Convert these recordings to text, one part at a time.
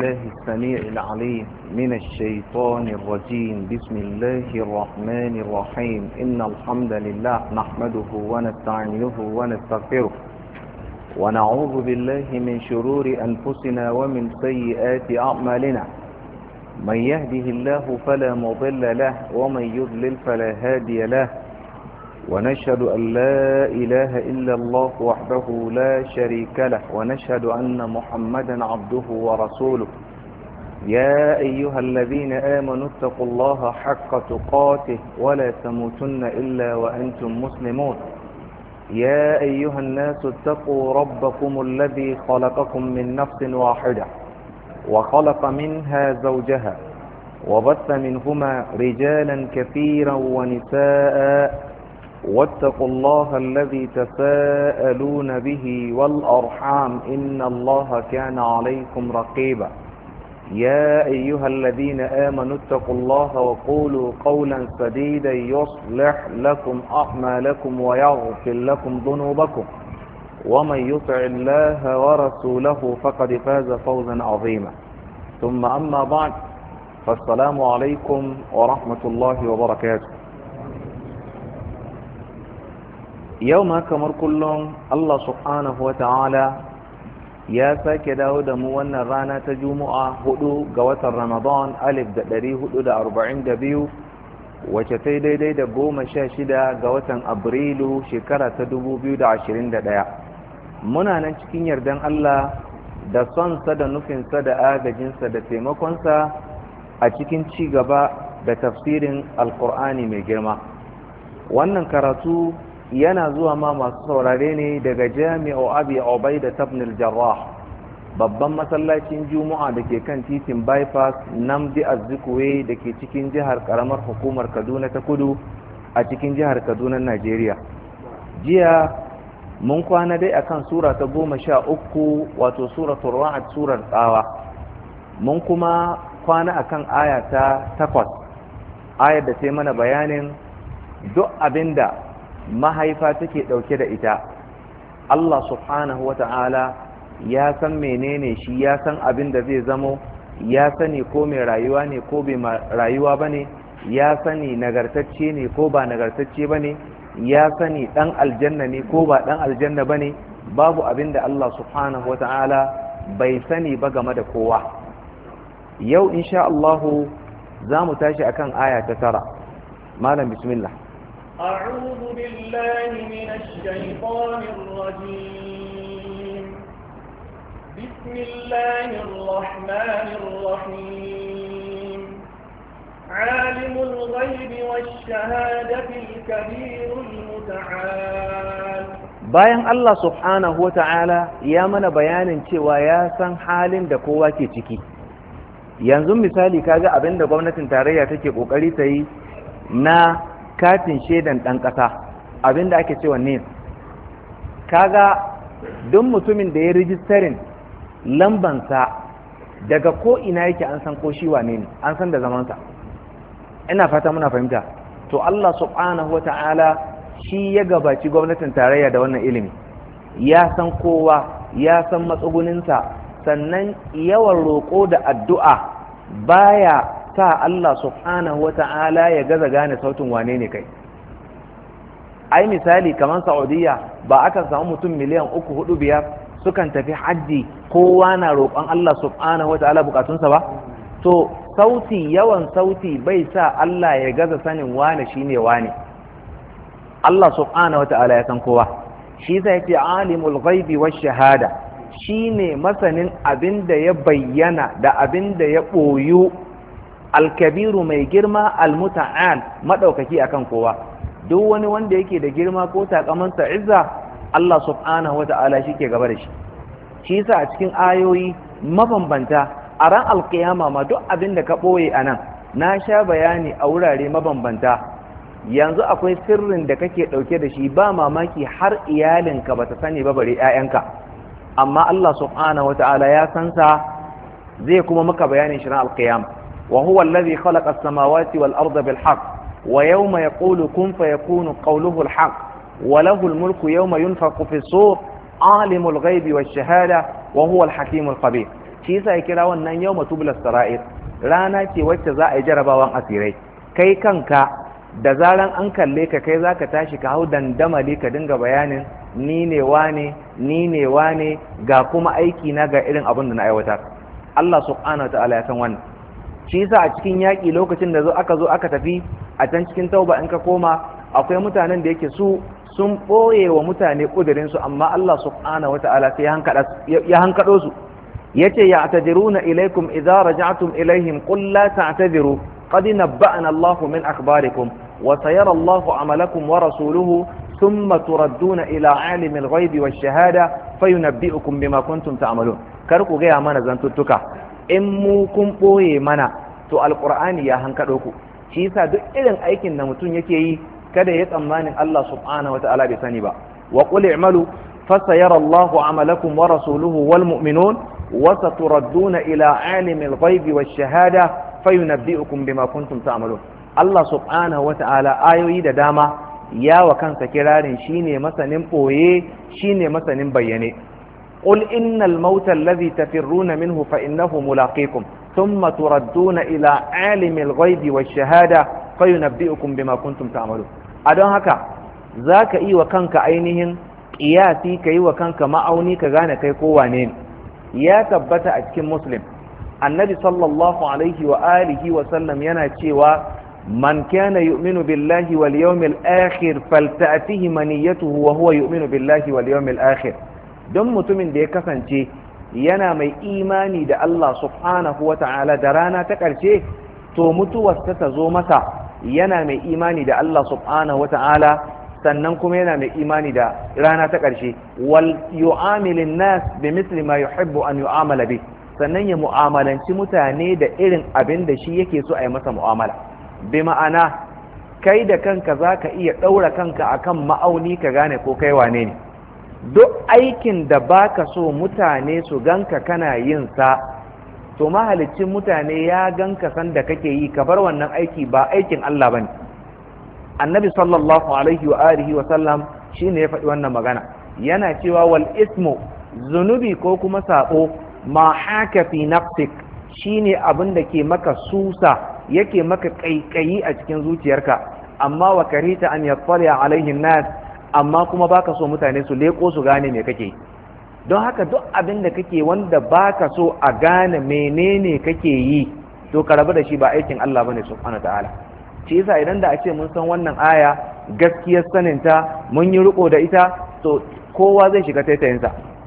بالله السميع العليم من الشيطان الرجيم. بسم الله الرحمن الرحيم. إن الحمد لله نحمده ونستعينه ونستغفره ونعوذ بالله من شرور أنفسنا ومن سيئات أعمالنا. من يهده الله فلا مضل له ومن يضلل فلا هادي له، ونشهد أن لا إله إلا الله وحده لا شريك له، ونشهد أن محمدا عبده ورسوله. يا أيها الذين آمنوا اتقوا الله حق تقاته ولا تموتن إلا وأنتم مسلمون. يا أيها الناس اتقوا ربكم الذي خلقكم من نفس واحدة وخلق منها زوجها وبث منهما رجالا كثيرا ونساء، واتقوا الله الذي تساءلون به والأرحام إن الله كان عليكم رقيبا. يا أيها الذين آمنوا اتقوا الله وقولوا قولا سديدا يصلح لكم أعمالكم ويغفر لكم ذنوبكم، ومن يطع الله ورسوله فقد فاز فوزا عظيما. ثم أما بعد، فالسلام عليكم ورحمة الله وبركاته. yau ma kamar kullum Allah subhanahu wa ta'ala ya sake dawo da mu wannan rana ta Juma'a 4 ga watan Ramadan 1442, wacce ta daidai da 16 ga watan Abrilu shekara ta 2021. Muna nan cikin yardan Allah da sonsa da nufinsa da agajinsa da taimakonsa a cikin ci gaba da tafsirin Alƙur'ani mai girma. Wannan karatu yana zuwa ma masu saurare ne daga Jami'u Abi Ubaida ibn al-Jarrah, babban masallacin Juma'a da ke kan titin bypass Namdi Azikiwe da ke cikin jihar karamar hukumar Kaduna ta Kudu a cikin jihar Kaduna, Najeriya. Jiya mun kwana dai akan sura ta 13, wato suratul Ra'd, surar tsawa. Mun kuma kwana akan aya ta 8, ayar da ta mana bayanin duk abinda mahaifa take dauke da ita. Allah subhanahu wata'ala ya san menene shi, ya san abin da zai zamo, ya sani ko mai rayuwa ne ko bai rayuwa bane, ya sani nagartacce ne ko ba nagartacce bane, ya sani dan aljanna ne ko ba dan aljanna bane. Babu abin da Allah subhanahu wata'ala bai sani ba game da kowa. Yau insha Allah za mu tashi akan aya ta 9. Malam bismillah. أعوذ بالله من الشيطان الرجيم. بسم الله الرحمن الرحيم. عالم الغيب والشهادة الكبير المتعال. bayan Allah subhanahu wata'ala ya mana bayanin cewa ya san halin da kowa ke ciki. Yanzu misali kaga abinda gwamnatin tarayya take kokari ta yi na katin shaidan ɗan ƙasa, abinda ake cewa ne, kaga duk mutumin da ya rijistarin lambansa daga ko ina yake an san ko shi wane ne, an san da zamansa. Ina fata muna fahimta. To Allah subhanahu wata'ala shi ya gabaci gwamnatin tarayya da wannan ilimi, ya san kowa, ya san matsuguninsa, sannan yawan roƙo da addu'a baya sa Allah subhanahu wata'ala ya gaza gane sautin wane ne kai. Ai misali kamar Saudiya ba akan samu mutum miliyan 3, 4, 5 sukan tafi hajji, kowa na roƙon Allah subhanahu wata'ala bukatunsa ba. To sauti, yawan sauti bai sa Allah ya gaza sanin wane shine wane. Allah subhanahu wata'ala ya san kowa. Shi sai yace alimul ghaibi wash shahada, shine masanin abin da ya bayyana da abin da ya boyu, alkabiru mai girma, almuta'al madaukaki akan kowa. Duk wani wanda yake da girma ko takamansa izza, Allah subhanahu wata'ala shike gaba da shi. Shi yasa a cikin ayoyi mabambanta a ran alkiyama ma duk abin da ka boye anan, na sha bayani a wurare mabambanta. Yanzu akwai sirrin da kake dauke da shi ba mamaki har iyalinka bata sani ba, bare 'ya'yanka, amma Allah subhanahu wata'ala ya san sa, zai kuma maka bayanin shi ran alkiyama. وهو الذي خلق السماوات والأرض بالحق ويوم يقول كن فيكون قوله الحق وله الملك يوم ينفخ في الصور عالم الغيب والشهادة وهو الحكيم الخبير. shi yasa ya kira wannan yawma tublas sara'ir, rana ce wacce za a yi jarabawan asirai. Kai kanka da zaran an kalle ka kai zaka tashi ka hau dandamali ka dinga bayanin ni ne wane ga kuma aiki na ga irin abin da na aiwatar. Allah subhanahu wataala ya san wannan. Shi yasa a cikin yaƙi lokacin da aka zo aka tafi a can cikin tauba in ka koma akwai mutanen da yake su sun ɓoye wa mutane ƙudurinsu, amma Allah subhanahu wataala sai ya hankaɗo su yace ya'tadiruna ilaykum idza raja'tum ilayhim qul la ta'tadiru qad nabba'ana Allahu min akhbarikum wa sayara Allahu amalakum wa rasuluhu thumma turadduna ila 'alimil ghaibi wash-shahada fayunabbi'ukum bima kuntum ta'malun. Kar ku gaya mana zantuttuka, in mu kun ɓoye mana to alqur'ani ya hankado ku. Shi yasa duk irin aikin da mutum yake yi kada ya tsammanin Allah subhanahu wata'ala bai sani ba. Wa qul i'malu fasayara Allahu amalakum wa rasuluhu wal mu'minun wa saturadduna ila 'alimil ghaibi wash-shahada fayunabbi'ukum bima kuntum ta'malun. Allah subhanahu wata'ala ayoyi da dama ya wa kansa kirarin shine masanin boye, shine masanin bayyane. قل إن الموت الذي تفرون منه فإنه ملاقيكم ثم تردون إلى عالم الغيب والشهادة فينبئكم بما كنتم تعملون. أدون هكا ذاك إي وكانك أينهن قياسي كي وكانك معوني كغانا كي قوانين يا ثبت أجكم مسلم النبي صلى الله عليه وآله وسلم يناتي من كان يؤمن بالله واليوم الآخر فلتأته منيته وهو يؤمن بالله واليوم الآخر. don mutumin da ya kasance yana mai imani da Allah subhanahu wa ta'ala da rana ta ƙarshe, to mutuwarsa ta zo masa yana mai imani da Allah subhanahu wa ta'ala, sannan kuma yana mai imani da rana ta ƙarshe. Wal yu'amilin nas bi misli ma yuhibbu an yu'amala bi, sannan ya mu'amalanci mutane da irin abin da shi yake so a yi masa mu'amala. Bi ma'ana kai da kanka zaka iya ɗaura kanka akan ma'auni ka gane ko kai wane ne. Duk aikin da baka so mutane su ganka kana yin sa, to mahalicin mutane ya ganka san da kake yi, ka bar wannan aiki, ba aikin Allah bane. Annabi sallallahu alaihi wa alihi wa sallam shine ya faɗi wannan magana, yana cewa wal ismu, zunubi ko kuma sabo, ma haka fi nafsik, shine abin da ke maka susa, yake maka kaikayi a cikin zuciyarka, amma wa karita an yattali alaihi nas, amma kuma baka so mutane su leko su gane me kake. Don haka duk abin da kake wanda baka so a gane menene kake yi, to ka rabu da shi, ba aikin Allah bane subhanahu ta'ala. Shi yasa idan da a ce mun san wannan aya gaskiyar saninta, mun yi riko da ita, to kowa zai shiga taitayinsa.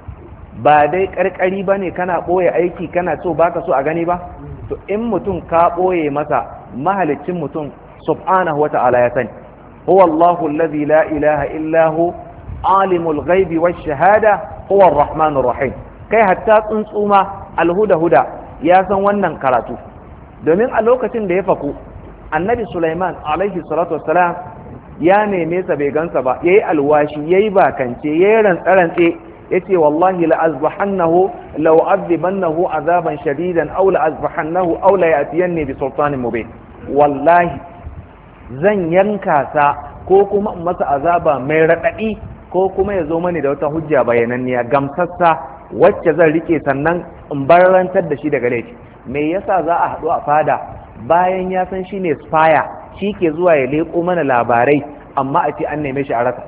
Ba dai karkari bane kana boye aiki kana so baka so a gani ba, to in mutum ka boye masa, mahalicin mutum subhanahu wa ta'ala ya sani. هو الله الذي لا إله إلا هو عالم الغيب والشهادة هو الرحمن الرحيم. kai hatta tsuntsuma alhuda ya san wannan karatu, domin a lokacin da ya faku annabi Sulaiman alaihi salatu wassalam ya neme sa bai gansa ba, yayi alwashi, yayi bakance, yayi rantsarantse, yace wallahi la azbahannahu law azibannahu azaban shadidan aw la azbahannahu aw la yatiyanni bi sultanin mubin. Wallahi zan yanka sa ko kuma in masa azaba mai raɗaɗi, ko kuma ya zo mani da wata hujja bayananniya gamsassa wacce zan rike, sannan in barantar da shi daga laifi. Me yasa za a haɗu a fada bayan ya san shi ne spaya, shi ke zuwa ya leƙo mana labarai, amma a ce an neme shi a rasa.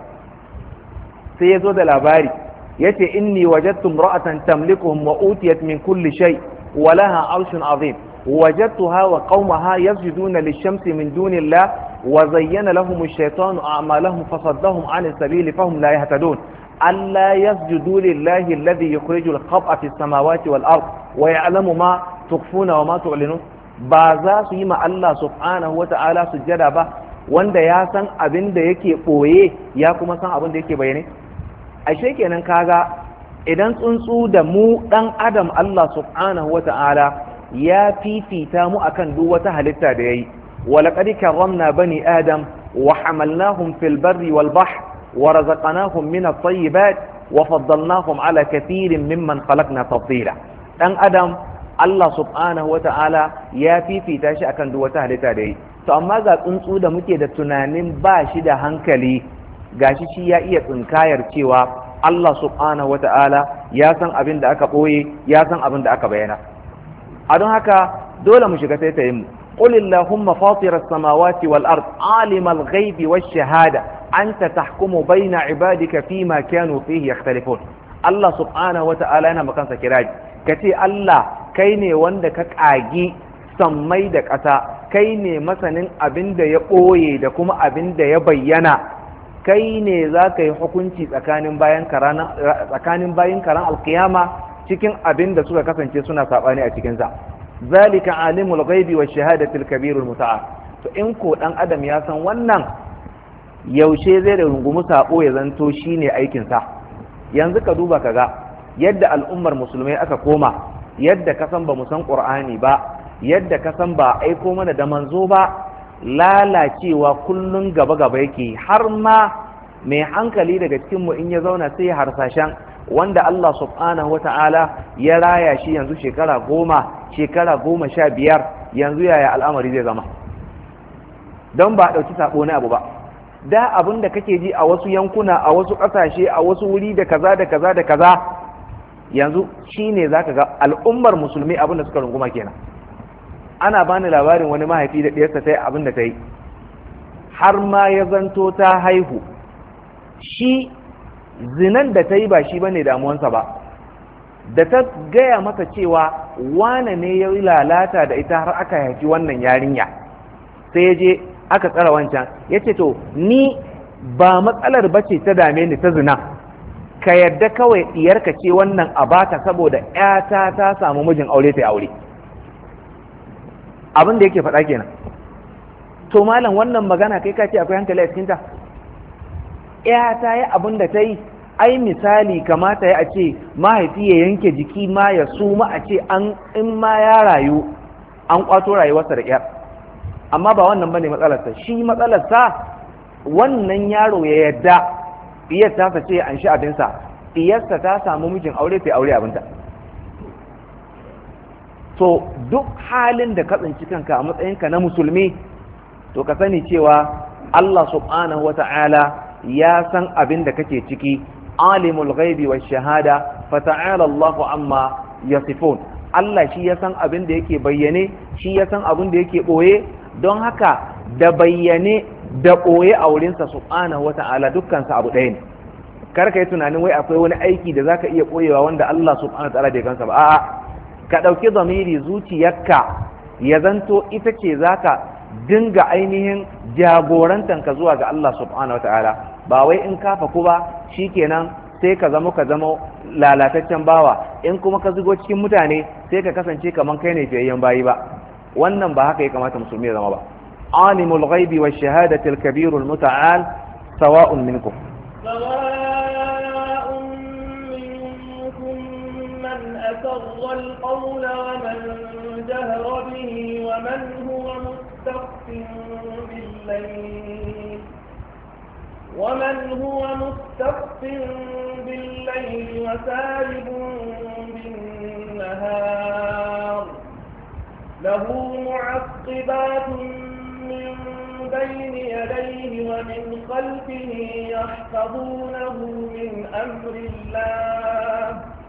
Sai ya zo da labari ya ce inni wajadtu imra'atan tamlikuhum wa utiyat min kulli shay wa laha arshun azim وجدتها وقومها يسجدون للشمس من دون الله وزين لهم الشيطان أعمالهم فصدهم عن السبيل فهم لا يهتدون ألا يسجدوا لله الذي يخرج الخبأ في السماوات والأرض ويعلم ما تخفون وما تعلنون. بازا سيما الله سبحانه وتعالى سجدا با wanda ya san abin da yake ɓoye ya kuma san abin da yake bayyane. Ashe kenan kaga idan tsuntsu da mu ɗan adam Allah subhanahu wa ta'ala ya fifita mu akan duk wata halitta da yayi. Walaqad karramna bani adam wa hamalnahum fil barri wal bahr wa razaqnahum min at-tayyibat wa faddalnahum ala kathirin mimman khalaqna tafdila. Dan adam Allah subhanahu wa ta'ala ya fifita shi akan duk wata halitta da yayi. To amma ga tsuntsu da muke da tunanin ba shi da hankali, gashi shi ya iya tsinkayar cewa Allah subhanahu wata'ala ya san abin da aka ɓoye, ya san abin da aka bayyana. A don haka dole mu shiga taitayin mu. قل اللهم فاطر السماوات والأرض عالم الغيب والشهادة أنت تحكم بين عبادك فيما كانوا فيه يختلفون. الله سبحانه وتعالى أنا مكان سكراج كتي الله كيني وندك أجي سميدك أتا كيني مثلا أبند يقوي دكما أبند يبينا كيني ذاك يحكمتي tsakanin bayin karan alkiyama cikin abin da suka kasance suna sabani a cikin sa. zalika alimul ghaibi wa shahadatil kabirul muta'al. to in ko dan adam ya san wannan, yaushe zai da rungumi sabo ya zanto shine aikin sa? yanzu ka duba kaga yadda al'ummar musulmai aka koma, yadda ka san ba mu san qur'ani ba, yadda ka san ba aiko mana da manzo ba, lalacewa kullun gaba gaba yake. har ma mai hankali daga cikin mu in ya zauna sai harsashen wanda Allah subhanahu wata'ala ya raya shi yanzu shekara 10, shekara 15, yanzu yaya al'amari zai zama? don ba a ɗauki sabo na abu ba. da abin da kake ji a wasu yankuna, a wasu ƙasashe, a wasu wuri da kaza da kaza da kaza, yanzu shine zaka ga al'ummar musulmi abin da suka runguma kenan. ana bani labarin wani mahaifi da ɗiyarsa ta yi abin da ta yi, har ma ya zanto ta haihu. shi zinan da ta yi ba shi bane damuwansa ba, da ta gaya masa cewa wane ne ya yi lalata da ita har aka haifi wannan yarinya, sai ya je aka tsara wancan. ya ce to ni ba matsalar bace ta dame ni ta zina, ka yadda kawai diyarka ce wannan a bata saboda ƴata ta samu mijin aure ta aure. abin da yake faɗa kenan. to malam wannan magana kai ka ce akwai hankali a cikinta? ta yi abin da ta yi, ai misali kamata ya a ce mahaifi ya yanke jiki ma ya suma a ce in ma ya rayu an kwato rayuwarsa da ƙyar. amma ba wannan bane matsalarsa. shi matsalarsa wannan yaro ya yadda iyar ta ce an shi abinsa, iyarsa ta samu mijin aure ta aure abinta. to duk halin da ka tsinci kanka a matsayinka na musulmi, to ka sani cewa Allah subhanahu wa ta'ala ya san abin da kake ciki. alimul ghaibi wash shahada fata'ala Allahu amma yasifun. Allah shi ya san abin da yake bayyane, shi ya san abin da yake boye. don haka da bayyane da boye a wurinsa subhanahu wata'ala dukkan sa abu ɗaya ne. kar ka yi tunanin wai akwai wani aiki da zaka iya boyewa wanda Allah subhanahu wata'ala bai gansa ba. a'a, ka ɗauki zamiri zuciyarka ya zanto ita ce zaka dinga ainihin jagorantanka zuwa ga Allah subhanahu wata'ala. ba wai in kafa ku ba shikenan sai ka zama lalataccen bawa, in kuma ka zigo cikin mutane sai ka kasance kaman kai ne fiyayyen bayi ba. wannan ba haka ya kamata musulmi ya zama ba. alimul ghaibi wash shahadati al-kabirul muta'al sawa'un minkum man asarra al-qawla wa man jahara bihi wa man huwa mustaqim bil-layl ومن هو مستخف بالليل وسارب بالنهار له معقبات من بين يديه ومن خلفه يحفظونه من أمر الله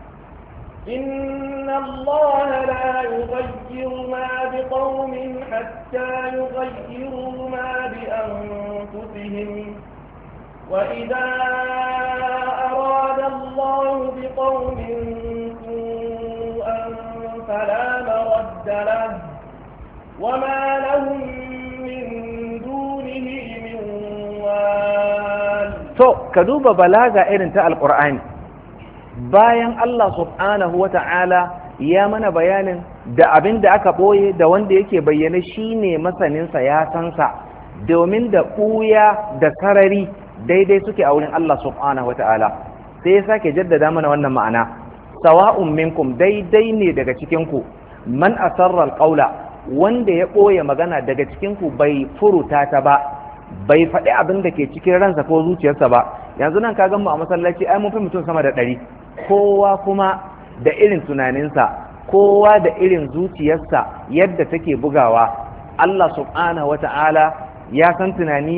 إن الله لا يغير ما بقوم حتى يغيروا ما بأنفسهم وإذا أراد الله بقوم سوءا فلا مرد له وما لهم من دونه من وال. ka duba balaga irin ta alqur'ani. bayan Allah subhanahu wata'ala ya mana bayanin da abin da aka boye da wanda yake bayyana shine masaninsa ya sansa, domin da ɓuya da sarari daidai suke a wurin Allah subhanahu wata'ala. sai ya sake jaddada mana wannan ma'ana, sawa'un minkum, daidai ne daga cikinku, man asarra alqawla, wanda ya ɓoye magana daga cikinku bai furuta ta ba, bai faɗi abin da ke cikin ransa ko zuciyarsa ba. yanzu nan ka gan mu a masallaci ai mun fi mutum sama da 100, kowa kuma da irin tunaninsa, kowa da irin zuciyarsa yadda take bugawa. Allah subhanahu wata'ala ya san tunanina,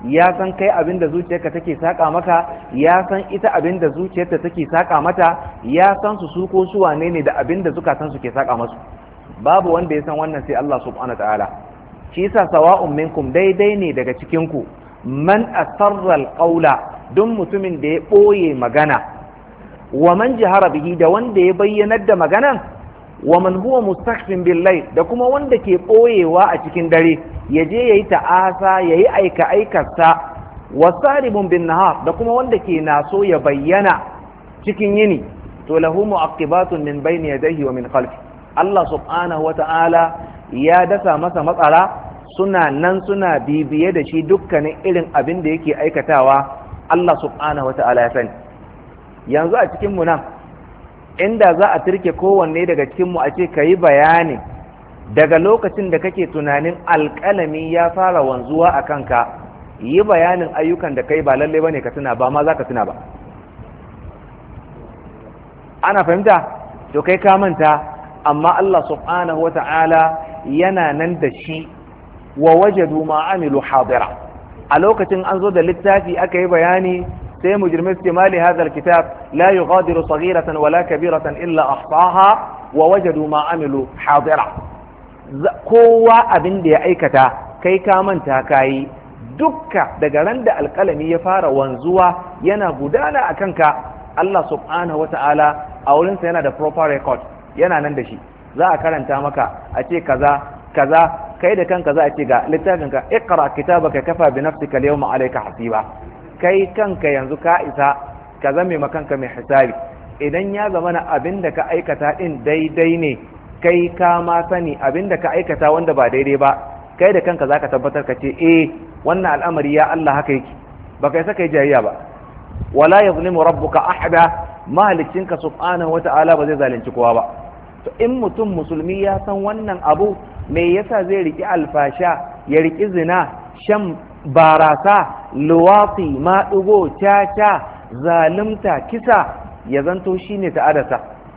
ya san kai abin da zuciyarka take saka maka, ya san ita abin da zuciyarta take saka mata, ya san su ko su wane ne da abin da zukatan su ke saka masu. Babu wanda ya san wannan sai Allah subhanahu ta'ala. Shi yasa sawa'un minkum, daidai ne daga cikin ku, man asarra alqawla, don mutumin da ya boye magana, wa man jahara bihi, da wanda ya bayyanar da maganan, wa man huwa mustakhfin bil-layl, da kuma wanda ke boyewa a cikin dare, yaje yayi ta'asa, yayi aika aikarsa, wa saribun bin-nahar, da kuma wanda ke naso ya bayyana cikin yini, to lahu mu'aqibatun min bayni yadayhi wa min khalfi. Allah subhanahu wa ta'ala ya dasa masa matsara, suna nan suna bibiye da shi dukkanin irin abin da yake aikatawa. Allah subhanahu wa ta'ala ya sani. Yanzu a cikin mu nan, inda za a turke kowanne daga cikin mu a ce ka yi bayani daga lokacin da kake tunanin alƙalami ya fara wanzuwa a kanka, yi bayanin ayyukan da kai ba lalle bane ka tuna, ba ma za ka tuna ba. Ana fahimta? To kai ka manta, amma Allah subhanahu wata'ala yana nan da shi, wa wajadu ma amilu hadira. A lokacin an zo da littafi aka yi bayani, sai mujrimai su ce mali hadha alkitab la yughadiru saghiratan wala kabiratan illa ahsaha wa wajadu ma amilu hadira. Kowa abin da ya aikata kai ka manta kayi, dukka daga ran da alkalami ya fara wanzuwa yana gudana a kanka. Allah subhanahu wata'ala a wurinsa yana da proper record, yana nan da shi. Za a karanta maka a ce kaza kaza, kai da kanka za a ce ga littafinka, iqra kitabaka kafa bi nafsika al-yawma alayka hasiba. Kai kanka yanzu ka isa ka zame makanka mai hisabi. Idan ya zama na abin da ka aikata din daidai ne, kai ka ma sani abin da ka aikata wanda ba daidai ba, kai da kanka zaka tabbatar ka ce wannan al'amari ya Allah haka yake, baka yi saka jayayya ba. wala yazlimu rabbuka ahada, mahalicinka subhanahu wata'ala ba zai zalunci kowa ba. To in mutum musulmi ya san wannan abu, me yasa zai riki alfasha, ya riki zina, shan barasa, luwati, maɗugo, caca, zalunta, kisa, ya zanto shine ta'adarsa?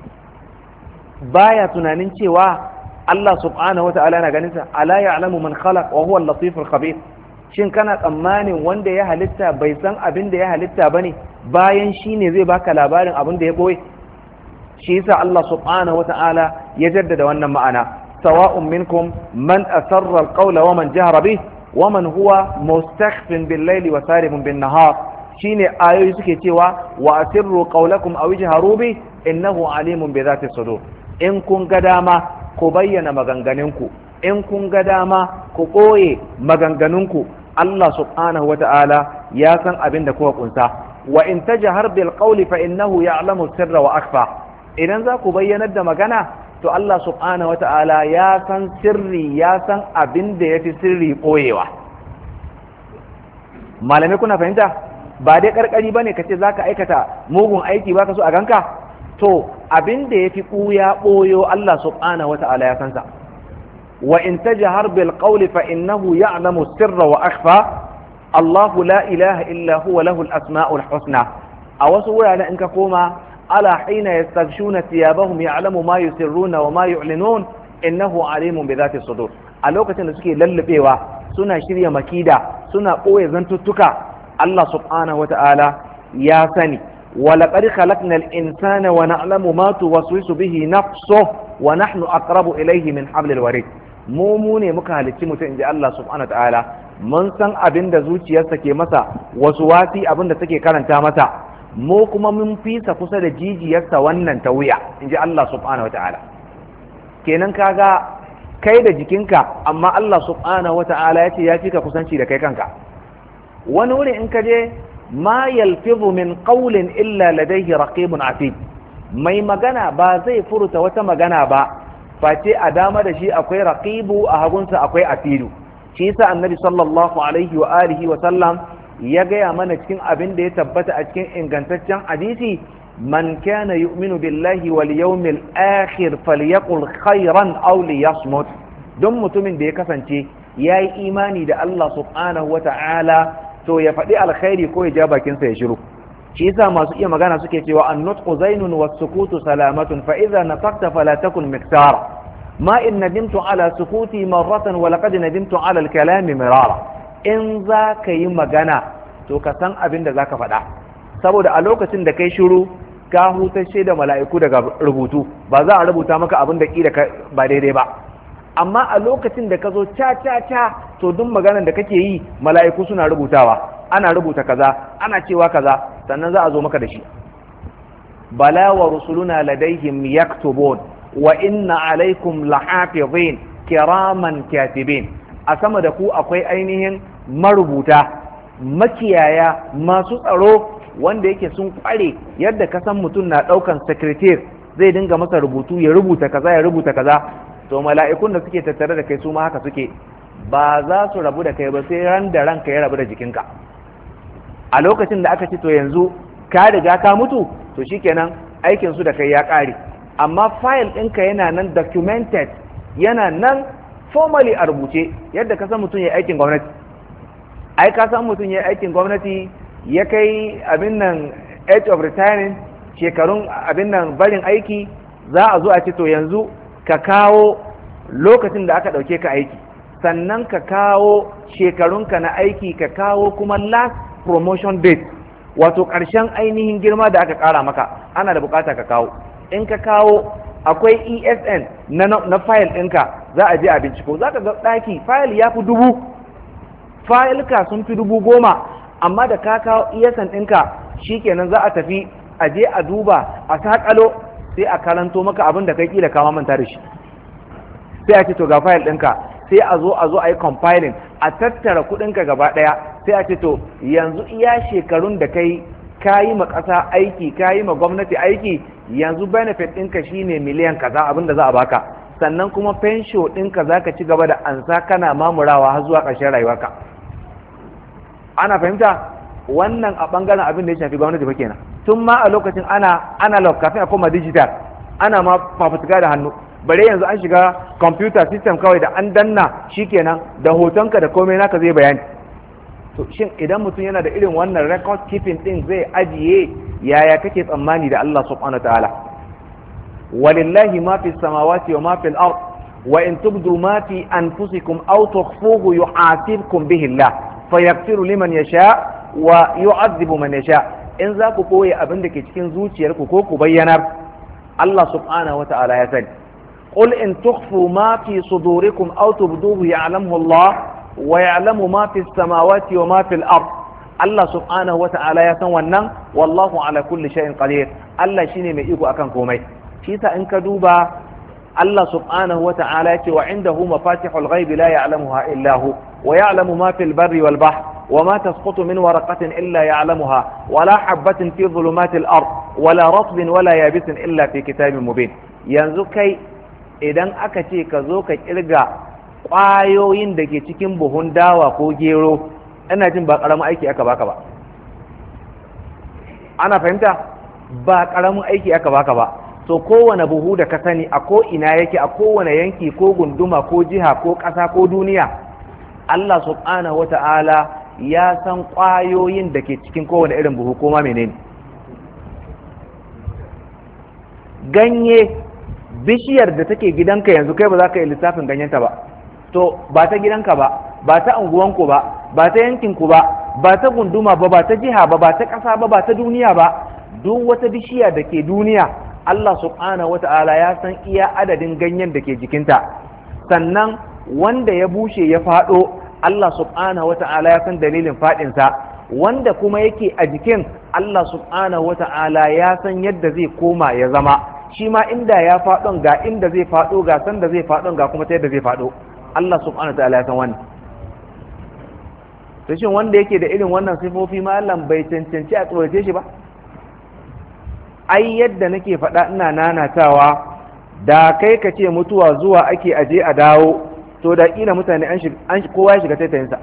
Baya tunanin cewa Allah subhanahu wata'ala na ganin sa. Ala ya'lamu man khalaq wa huwa al-latiful khabir. Shin kana tsammanin wanda ya halitta bai san abin da ya halitta bane, bayan shine zai baka labarin abin da ya boye? Shi yasa Allah subhanahu wata'ala ya jaddada wannan ma'ana, sawa'un minkum man asarra al-qawla wa man jahara bih wa man huwa mustakhfin bil-layli wa saribun bin-nahar. Shine ayoyi suke cewa wa asirru qawlakum aw ijharu bih innahu alimun bi dhati sudur. In kun ga dama ku bayyana maganganunku, in kun ga dama ku ɓoye maganganunku. Allah subhanahu wa ta'ala ya san abin da kuka kunsa. Wa in tajhar bil qawli fa innahu ya'lamu sirra wa akhfa. Idan za ku bayyanar da magana, to Allah subhanahu wa ta'ala ya san sirri, ya san abin da yafi sirri ɓoyewa. Malamai kuna fahimta? Ba dai karkari bane kace zaka aikata mugun aiki baka so a ganka? To abin da yafi ɓuya ɓoyo Allah subhanahu wa ta'ala ya san sa. Wa in tajhar bil qawli fa innahu ya'lamu sirra wa akhfa. Allahu la ilaha illa huwa lahu al-asma'ul husna. A wasu wuraren in ka koma, ala hina yastaghshuna thiyabahum ya'lamu ma yusirruna wa ma yu'linun innahu alimun bi dhati sudur. A lokacin da suke lallabewa, suna shirya makida, suna ɓoye zantuttuka, Allah subhanahu wa ta'ala ya sani. ولقد خلقنا الإنسان ونعلم ما توسوس به نفسه ونحن أقرب إليه من حبل الوريد. mu ne muka halicci mutum, inji Allah subhanahu ta'ala, mun san abin da zuciyarsa ke masa wasu wasi, abin da take karanta masa, mu kuma mun fisa kusa da jijiyarsa wannan ta wuya, inji Allah subhanahu ta'ala. Kenan kaga kai da jikinka, amma Allah subhanahu ta'ala ya ce ya fi ka kusanci da kai kanka. Wani wuri in ka je, ma yalfizu min qawlin illa ladayhi raqibun atid. Mai magana ba zai furta wata magana ba face a dama da shi akwai raqibu, a hagunsa akwai atidu. Shi yasa annabi sallallahu alaihi wa alihi wa sallam ya gaya mana cikin abin da ya tabbata a cikin ingantaccen hadisi, man kana yu'minu billahi wal yawmil akhir falyaqul khairan aw liyasmut. Don mutumin da ya kasance yayi imani da Allah subhanahu wa ta'ala, to ya faɗi alkhairi ko ya ja bakinsa ya shiru. Shi yasa masu iya magana suke cewa an-nutqu zainun was-sukutu salamatun, fa idza nafaqta fala takun miktara. Ma in nadimtu ala sukuti marratan wa laqad nadimtu ala al-kalami mirara. in za ka yi magana to ka san abin da za ka faɗa, saboda a lokacin da kai shiru ka hutashe da mala'iku daga rubutu, ba za a rubuta maka abin da ƙila ba daidai ba. Amma a lokacin da ka zo ca to duk maganar da kake yi mala'iku suna rubutawa, ana rubuta kaza, ana cewa kaza, sannan za a zo maka da shi. bala wa rusuluna ladaihim yaktubun wa inna alaikum lahafizin kiraman katibin. A sama da ku akwai ainihin marubuta, makiyaya, masu tsaro wanda yake sun kware yadda ka san mutum na daukan secretary zai dinga masa rubutu, ya rubuta kaza ya rubuta kaza, to mala'ikun da suke tattare da kai su ma haka suke, ba za su rabu da kai ba sai ran da ranka ya rabu da jikinka. A lokacin da aka ce to yanzu ka riga ka mutu, to shikenan aikin su da kai ya kare, amma file ɗinka yana nan documented, yana nan formally a rubuce yadda ka san mutum ya aikin gwamnati. Ai ka san mutum ya aikin gwamnati ya kai abin nan age of retiring, shekarun abin nan barin aiki, za a zo a ce to yanzu ka kawo lokacin da aka ɗauke ka aiki, sannan ka kawo shekarunka na aiki, ka kawo kuma last promotion date, wato ƙarshen ainihin girma da aka ƙara maka, ana da bukata ka kawo. In ka kawo akwai ESN na file ɗinka, za a je a binciko, za ka ga ɗaki file ya fi 1000, file ka sun fi 10,000, amma da ka kawo ESN ɗinka shikenan za a tafi a je a duba a sakalo, sai a karanto maka abin da kai kila kama manta da shi, sai a ce to ga file ɗinka, sai a zo a yi compiling, a tattara kuɗinka gaba ɗaya, sai a ce to yanzu iya shekarun da kai kayi ma ƙasa aiki, kayi ma gwamnati aiki, yanzu benefit ɗinka shine miliyan kaza abin da za a baka, sannan kuma pension ɗinka za ka ci gaba da ansa kana mamurawa har zuwa ƙarshen rayuwarka. Ana fahimta? Wannan a ɓangaren abin da ya shafi gwamnati ba kenan. Tun ma a lokacin ana analog kafin a koma digital, ana ma fafutuka da hannu, bare yanzu an shiga computer system kawai da an danna shikenan da hotonka da komai naka zai bayani. To shin idan mutum yana da irin wannan record keeping din zai ajiye, yaya kake tsammani da Allah subhanahu wataala? Walillahi ma fi samawati wa ma fi al-ard wa in tubdu ma fi anfusikum aw tukhfuhu yuhasibkum bihi Allah fayaghfiru liman yasha wa yu'adhibu man yasha. In za ku koye abin da ke cikin zuciyarku ko ku bayyanar, Allah subhanahu wataala ya sani. قل إن تخفوا ما في صدوركم أو تبدوه يعلمه الله ويعلم ما في السماوات وما في الأرض. الله سبحانه وتعالى يسوى والله على كل شيء قدير. الله شيني ميئيكو أكن كومي شيسا إنك دوبا الله سبحانه وتعالى وعنده مفاتح الغيب لا يعلمها إلا هو ويعلم ما في البر والبحر وما تسقط من ورقة إلا يعلمها ولا حبة في ظلمات الأرض ولا رطب ولا يابس إلا في كتاب مبين. yanzu kai idan aka ce ka zo ka kirga ƙwayoyin da ke cikin buhun dawa ko gero, ina jin ba ƙaramin aiki aka baka ba. Ana fahimta? Ba ƙaramin aiki aka baka ba. So kowane buhu da ka sani a ko ina yake, a kowane yanki ko gunduma ko jiha ko ƙasa ko duniya, Allah subhanahu wata'ala ya san ƙwayoyin da ke cikin kowane irin buhu ko ma menene. Ganye, bishiyar da take gidanka yanzu kai ba za ka yi lissafin ganyenta ba, to ba ta gidanka ba, ba ta unguwanku ba, ba ta yankinku ba, ba ta gunduma ba, ba ta jiha ba, ba ta ƙasa ba, ba ta duniya ba, duk wata bishiya da ke duniya Allah subhanahu wata'ala ya san iya adadin ganyen da ke jikinta. Sannan wanda ya bushe ya faɗo, Allah subhanahu wata'ala ya san dalilin faɗinsa, wanda kuma yake a jikin Allah subhanahu wata'ala ya san yadda zai koma ya zama, shi ma inda ya faɗon ga inda zai faɗo, ga san da zai faɗon, ga kuma ta yadda zai faɗo. Allah subhanahu wata'ala ya san wannan. To shin wanda yake da irin wannan sifofi ma Allah bai cancanci a tsorace shi ba? Ai yadda nake faɗa ina nanatawa, da kai ka ce mutuwa zuwa ake aje a dawo, to da kila mutane kowa ya shiga taitayinsa.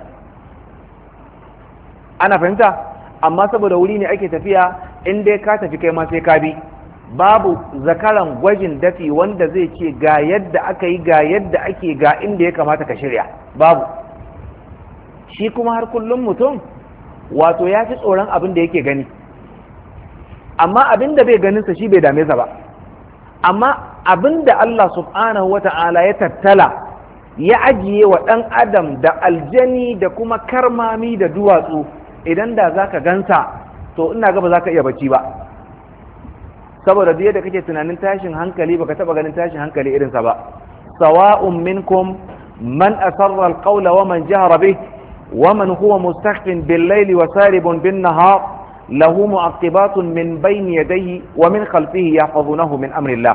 Ana fahimta? Amma saboda wuri ne ake tafiya, in dai ka tafi kai ma sai ka bi. Babu zakaran gwajin dafi wanda zai ce ga yadda aka yi, ga yadda ake, ga inda ya kamata ka shirya, babu. Shi kuma har kullum mutum wato ya fi tsoron abin da yake gani, amma abin da bai ganinsa shi bai dame sa ba. Amma abin da Allah subhanahu wa ta'ala ya tattala ya ajiye wa ɗan adam da aljani da kuma karmami da duwatsu, idan da za ka gansa to ina ga ba za ka iya bacci ba, saboda duk yadda kake tunanin tashin hankali baka taba ganin tashin hankali irinsa ba. sawa'un minkum man asarra alqawla wa man jahara bih wa man huwa mustakhfin bil layli wa saribun bin nahar lahu mu'aqibatun min bayni yadayhi wa min khalfihi yahfazunahu min amri Allah.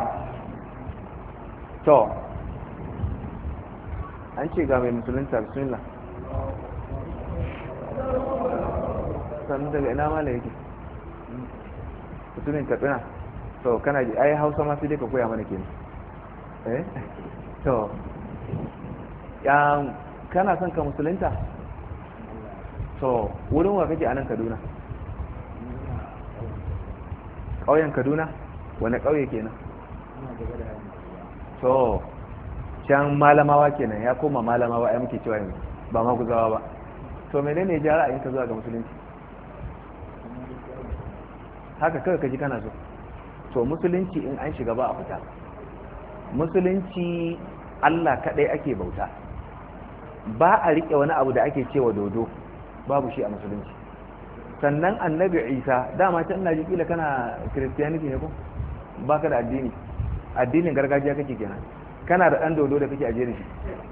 to an ce ga mai musulunta, bismillah. sannan daga ina mala yake mutumin katsina? to kana ji ai hausa ma sai dai ka koya mana kenan to kana son ka musulunta? to wurin wa kake a nan Kaduna? ƙauyen Kaduna? wani ƙauye kenan? to can malamawa kenan, ya koma malamawa ai muke cewa yanzu ba ma guzawa ba. to menene ya ja ra'ayin ka zuwa ga musulunci? haka kawai ka ji kana so? to musulunci in an shiga ba a fita. musulunci Allah kadai ake bauta, ba a rike wani abu da ake cewa dodo, babu shi a musulunci. sannan annabi Isa dama can na ji kila kana christianity ne ko baka da addinin gargajiya kake kenan, kana da dan dodo da kake aje da shi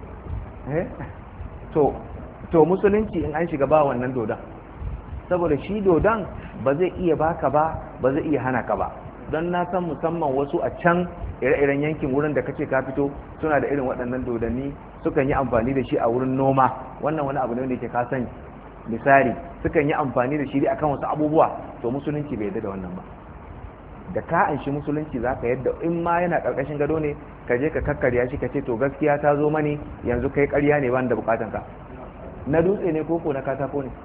to musulunci in an shiga ba wannan dodon, saboda shi dodon ba zai iya baka ba zai iya hana ka ba. don na san musamman wasu a can ire-iren yankin wurin da kace ka fito suna da irin waɗannan dodanni, sukan yi amfani da shi a wurin noma. wannan wani abu ne wanda yake ka sani, misali sukan yi amfani da shi dai akan wasu abubuwa. to musulunci bai yarda da wannan ba. da ka anshi musulunci zaka yadda in ma yana karkashin gado ne ka je ka kakkarya shi ka ce to gaskiya ta zo mani yanzu kai ƙarya ne ban da bukatan ka. na dutse ne koko na katako ne?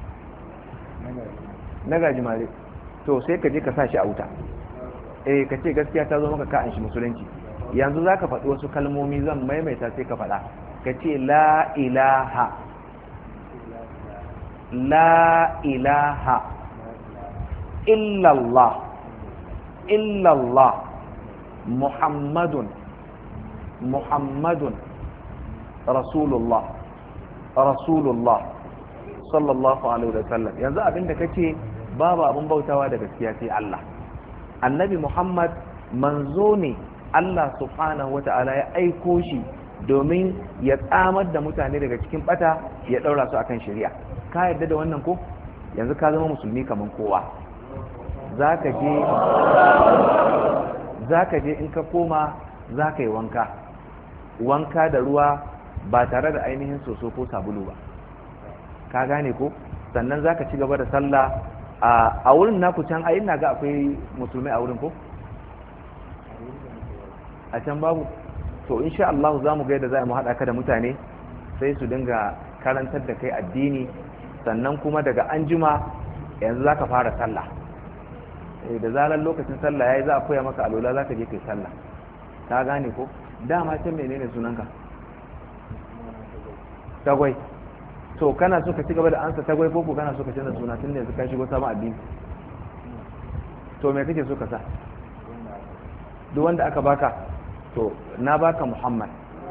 na gajimare. to sai ka je ka sa shi a wuta, ka ce gaskiya ta zo maka ka anshi musulunci. yanzu za ka faɗi wasu kalmomi zan maimaita sai ka faɗa, ka ce la ilaha illallah muhammadun rasulullah sallallahu alaihi wasallam. yanzu abinda kace babu abin bautawa da gaskiya sai Allah. annabi Muhammad manzo ne, Allah subhanahu wata'ala ya aiko shi domin ya tsamar da mutane daga cikin bata, ya daura su akan shari'a. ka yarda da wannan ko? yanzu ka zama musulmi kaman kowa. zaka je in ka koma zaka yi wanka da ruwa ba tare da ainihin soso ko sabulu ba, ka gane ko? sannan zaka ci gaba da sallah a wurin naku can. ai ina ga akwai musulmai a wurin ko? a can babu? to insha Allah za mu ga yadda za mu haɗa ka da mutane sai su dinga karantar da kai addini. sannan kuma daga anjima yanzu za ka fara sallah. da zarar lokacin sallah ya yi za a koya maka alola, za ka je kai sallah, ka gane ko? dama can menene sunanka? tagwai. to kana so ka ci gaba da ansa tagwai ko kana so ka canza suna tun da yanzu ka shigo sabon addini? to me kake so ka sa? duk wanda aka baka. to na baka Muhammad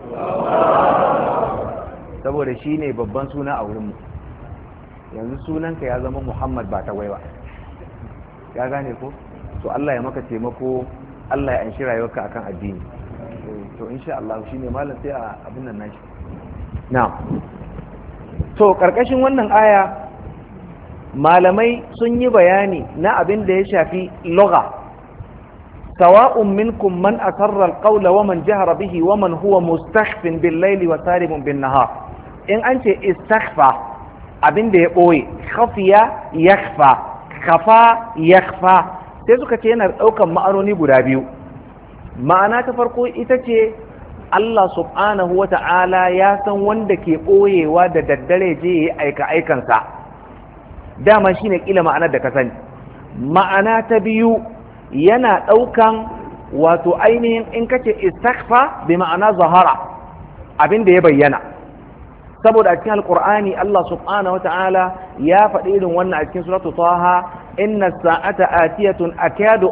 saboda shi ne babban suna a wurinmu. yanzu sunanka ya zama Muhammad ba tagwai ba, ya gane ko? to Allah ya maka taimako, Allah ya anshi rayuwarka akan addini. to insha Allah shine malam sai a abin nan nashi. na'am. to karkashin wannan aya malamai sun yi bayani na abin da ya shafi lugha. sawa'un minkum man asarra alqawla wa man jahara bihi wa man huwa mustakhfin bil layli wa saribun bin nahar. in an ce istakhfa abin da ya boye, khafiya yakhfa, khafa yakhfa, sai suka ce yana daukan ma'anoni guda biyu. ma'ana ta farko ita ce Allah subhanahu wa ta'ala ya san wanda ke ɓoyewa da daddare je ya aika aikansa, dama shi ne ƙila ma'anar da ka sani. ma'ana ta biyu yana ɗaukan wato ainihin in kace istaghfa bi ma'ana zahara, abin da ya bayyana. saboda a cikin alƙur'ani Allah subhanahu wa ta'ala ya faɗi irin wannan a cikin suratu Taha, inna sa'ata atiyatun akadu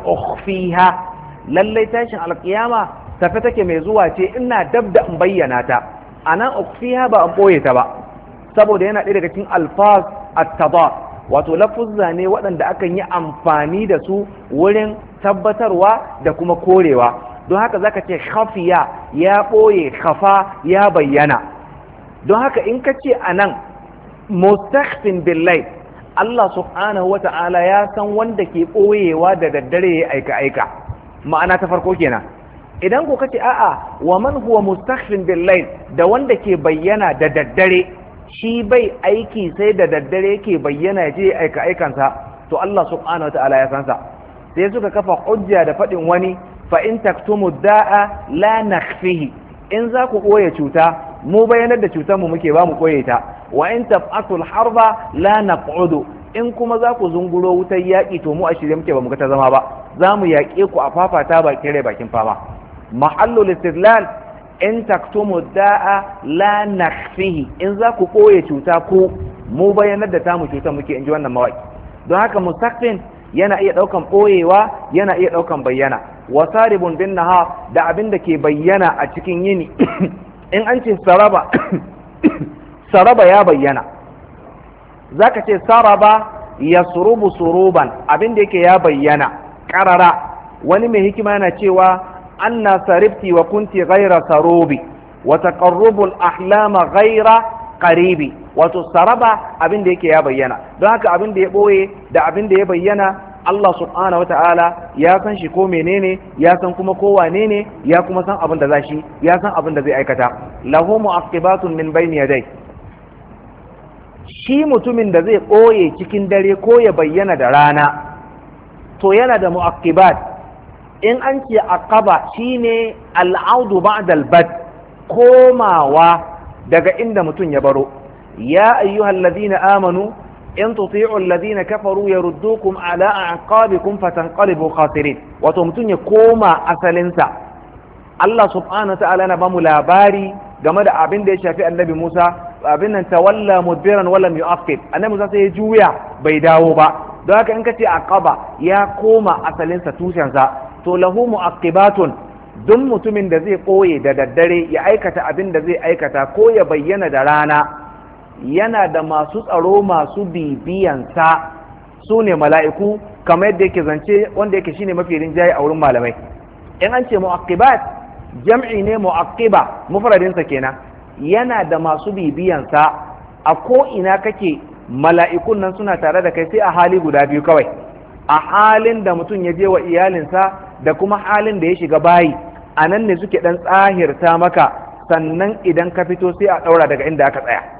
ukhfiha, lallai tashin alƙiyama tafi take mai zuwa ce ina dab da in bayyana ta. anan ukhfiha ba an boye ta ba saboda yana ɗaya daga cikin alfaz at-tadad wato lafuzza ne waɗanda akan yi amfani da su wurin tabbatarwa da kuma korewa don haka zaka ce khafiya ya ɓoye khafa ya bayyana don haka in ka ce anan mustakhfin billahi Allah subhanahu wata'ala ya san wanda ke ɓoyewa da daddare ya aika ma'ana ta farko kenan idan ku kace a'a wa man huwa mustakhfin billahi da wanda ke bayyana da daddare shi bai aiki sai da daddare yake bayyana ya je aika aikansa to Allah subhanahu wata'ala ya san sa sai suka kafa hujja da faɗin wani fa in taktumu da'a la nakhfihi in za ku ɓoye cuta mu bayanar da cutar mu muke ba mu ɓoye ta wa in taf'atul harba la naq'udu in kuma za ku zunguro wutar yaƙi to mu a shirye muke ba mu ga ta zama ba za mu yaƙe ku a fafata bakin rai bakin fama mahallul istidlal in taktumu da'a la nakhfihi in za ku ɓoye cuta ko mu bayanar da tamu cutar muke in ji wannan mawaki don haka mustaqbin yana iya ɗaukan ɓoyewa yana iya ɗaukan bayyana wasaribun bin nahar da abin da ke bayyana a cikin yini in an ce saraba saraba ya bayyana zaka ce saraba ya surubu suruban abin da yake ya bayyana ƙarara wani mai hikima yana cewa anna saribti wa kunti ghaira sarubi wa taqarrubul ahlama ghaira qaribi wato saraba abin da yake ya bayyana don haka abin da ya ɓoye da abin da ya bayyana Allah subhanahu wata'ala ya san shi ko menene ya san kuma ko wane ne ya kuma san abin da za shi ya san abin da zai aikata lahu mu'aqibatun min bayni yadai shi mutumin da zai ɓoye cikin dare ko ya bayyana da rana to yana da mu'aqibat in an ce aqaba shine al'audu ba'da al-bad komawa daga inda mutum ya baro ya ayyuhalladhina amanu in tuti'u alladhina kafaru yaruddukum ala a'qabikum fatanqalibu khasirin wato mutum ya koma asalinsa Allah subhanahu wa ta'ala na bamu labari game da abin da ya shafi annabi Musa abin nan tawalla mudbiran wa lam yu'aqib annabi Musa sai ya juya bai dawo ba don haka in kace aqaba ya koma asalinsa tushensa to lahu mu'aqibatun duk mutumin da zai koye da daddare ya aikata abin da zai aikata ko ya bayyana da rana yana da masu tsaro masu bibiyansa su ne mala'iku kamar yadda yake zance wanda yake shine mafi rinjaye a wurin malamai in an ce mu'aqibat jam'i ne mu'aqiba mufradinsa kenan yana da masu bibiyansa a ko ina kake mala'ikun nan suna tare da kai sai a hali guda biyu kawai a halin da mutum ya je wa iyalinsa da kuma halin da ya shiga bayi a nan ne suke dan tsahirta maka sannan idan ka fito sai a ɗaura daga inda aka tsaya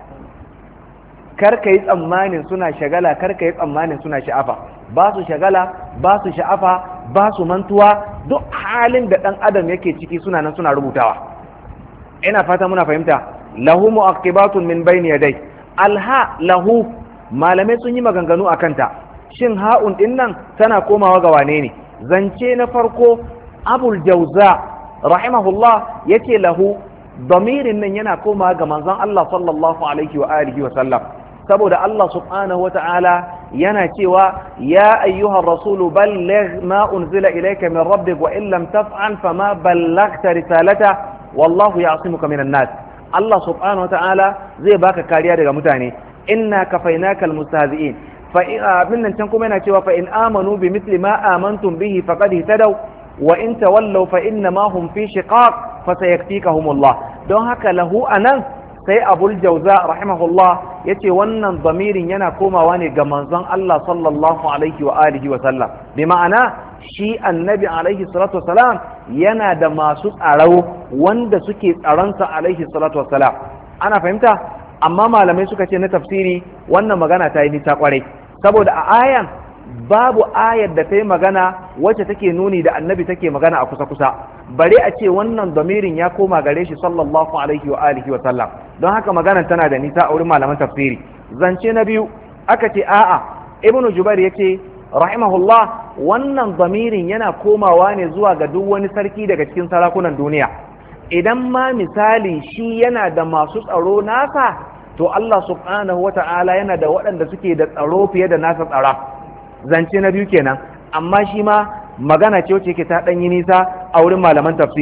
kar ka yi tsammanin suna shagala kar ka yi tsammanin suna sha'afa ba su shagala ba su sha'afa ba su mantuwa duk halin da ɗan adam yake ciki suna nan suna rubutawa ina fata muna fahimta lahu mu'aqibatun min bayni yadai alha lahu malamai sun yi maganganu a kanta shin ha'un din nan tana komawa ga wane ne zance na farko abul jauza rahimahullah yace lahu damirin nan yana komawa ga manzon Allah sallallahu alaihi wa alihi wa sallam saboda Allah subhanahu wa ta'ala yana cewa ya ayyuhar rasulu balligh ma unzila ilayka min rabbik wa in lam taf'al fama ballaghta risalata wallahu ya'simuka minan nas Allah subhanahu wa ta'ala zai baka kariya daga mutane inna kafainaka almustahzi'in fa min nan can kuma yana cewa fa in amanu bi mithli ma amantum bihi faqad ihtadaw wa in tawallaw fa inna ma hum fi shiqaq fa sayaktikahumullah don haka lahu anan sai abul jauza rahimahullah yace wannan damirin yana komawa ne ga manzon Allah sallallahu alaihi wa alihi wa sallam bi ma'ana shi annabi alaihi salatu wasalam yana da masu tsaro wanda suke tsaronsa alaihi salatu wasalam ana fahimta amma malamai suka ce na tafsiri wannan magana ta yi nisa kwarai saboda a ayan babu ayar da ta yi magana wacce take nuni da annabi take magana a kusa-kusa bare a ce wannan damirin ya koma gare shi sallallahu alaihi wa alihi wa sallam don haka maganar tana da nisa a wurin malaman tafsiri zance na biyu aka ce a'a ibnu jubair yace rahimahullah wannan damirin yana komawa ne zuwa ga duk wani sarki daga cikin sarakunan duniya idan ma misali shi yana da masu tsaro nasa to Allah subhanahu wa ta'ala yana da waɗanda suke da tsaro fiye da nasa tsara zance na biyu kenan amma shi ma magana ce wacce ke ta ɗanyi nisa a wurin malaman tafsiri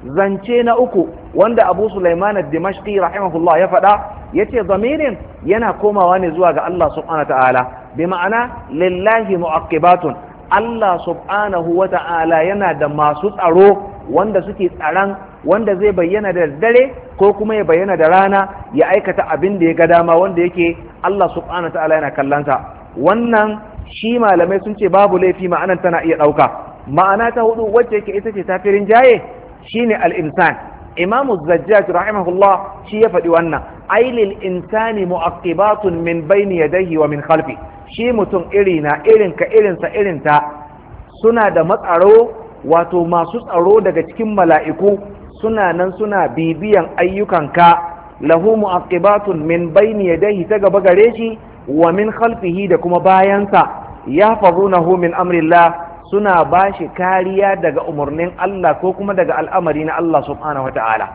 zance na uku wanda Abu Sulaiman ad-Dimashqi rahimahullah ya faɗa yace zamirin yana komawa ne zuwa ga Allah subhanahu ta'ala bi ma'ana lillahi mu'aqibatun Allah subhanahu wa ta'ala yana da masu tsaro wanda suke tsaron wanda zai bayyana da dare ko kuma ya bayyana da rana ya aikata abin da ya ga dama wanda yake Allah subhanahu ta'ala yana kallonsa. Wannan shi malamai sun ce babu laifi ma'anan tana iya ɗauka. Ma'ana ta hudu wacce yake ita ce tafirin jaye shine al-insan. Imamu Zajjaj rahimahullah shi ya faɗi wannan ai lil insani mu'aqibatun min bayni yadayhi wa min khalfi. Shi mutum irina irinka irinsa irinta suna da matsaro wato masu tsaro daga cikin mala'iku suna nan suna bibiyan ayyukanka lahu mu'aqibatun min bayni yadayhi ta gaba gare shi wa min khalfihi da kuma bayansa yahfazunahu min amrillah suna bashi kariya daga umarnin Allah ko kuma daga al'amari na Allah subhanahu wata'ala.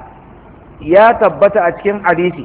Ya tabbata a cikin hadisi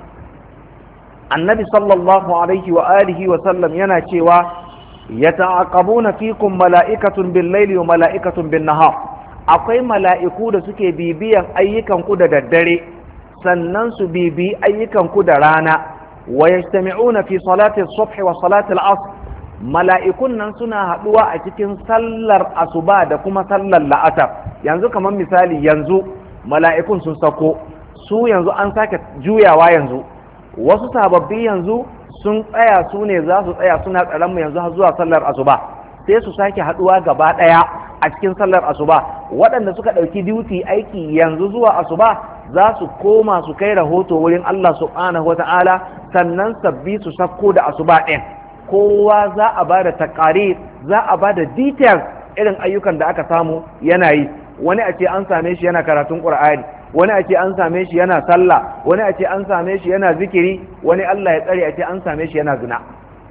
annabi sallallahu alaihi wa alihi wa sallam yana cewa yata'aqabuna fikum mala'ikatun bil laili wa mala'ikatun bin nahar. Akwai mala'iku da suke bibiyan ayyukanku da daddare sannan su bibi ayyukanku da rana wa yajtami'una fi salati as-subh wa salati al-'asr. Mala'ikun nan suna haɗuwa a cikin sallar asuba da kuma sallar la'asar. Yanzu kamar misali yanzu mala'ikun sun sako su yanzu an sake juyawa yanzu wasu sababbi yanzu sun tsaya su ne za su tsaya suna tsaron mu yanzu har zuwa sallar asuba sai su sake haɗuwa gaba ɗaya a cikin sallar asuba. Waɗanda suka ɗauki duty aiki yanzu zuwa asuba za su koma su kai rahoto wurin Allah subhanahu wata'ala sannan sabbi su sakko da asuba ɗin. Kowa za a ba da takarir za a ba da details irin ayyukan da aka samu yana yi. Wani a ce an same shi yana karatun Qur'ani, wani a ce an same shi yana sallah, wani a ce an same shi yana zikiri, wani Allah ya tsare a ce an same shi yana zina.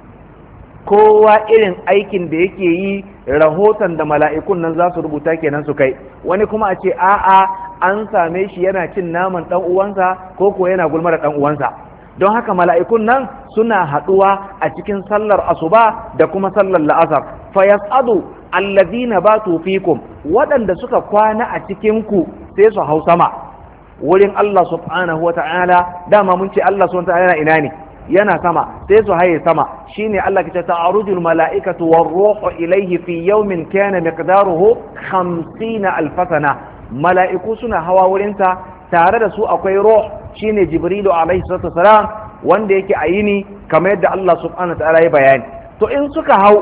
Kowa irin aikin da yake yi rahoton da mala'ikun nan za su rubuta kenan su kai. Wani kuma a ce a'a an same shi yana cin naman ɗan uwansa ko ko yana gulma da ɗan uwansa. Don haka mala'ikun nan suna haɗuwa a cikin sallar asuba da kuma sallar la'asar. Fa yas'adu alladhina batu fikum, waɗanda suka kwana a cikin ku sai su hau sama wurin Allah subhanahu wa ta'ala. Dama mun ce Allah subhanahu wa ta'ala ina ne? Yana sama, sai su haye sama. Shine Allah ke ce ta'arujul mala'ikatu war ruhu ilayhi fi yawmin kana miqdaruhu 50 alf sana. Mala'iku suna hawa wurinsa tare da su akwai ruh shine Jibrilu alaihi salatu wasalam wanda yake a yini kamar yadda Allah subhanahu wa ta'ala ya bayani. To in suka hau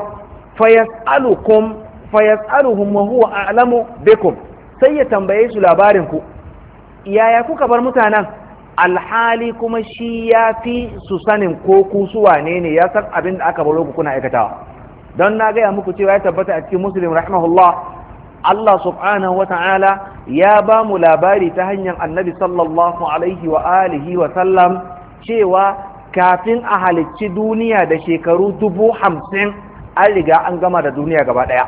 fayas'aluhum wa huwa a'lamu bikum, sai ya tambaye su labarin ku yaya kuka bar mutanen, alhali kuma shi ya fi su sanin ko ku su wane ne, ya san abin da aka baro ku kuna aikatawa. Don na gaya muku cewa ya tabbata a cikin Muslim rahimahullah Allah subhanahu wa ta'ala ya ba mu labari ta hanyar annabi sallallahu alaihi wa alihi wa sallam cewa kafin a halicci duniya da shekaru 50,000 an riga an gama da duniya gaba ɗaya.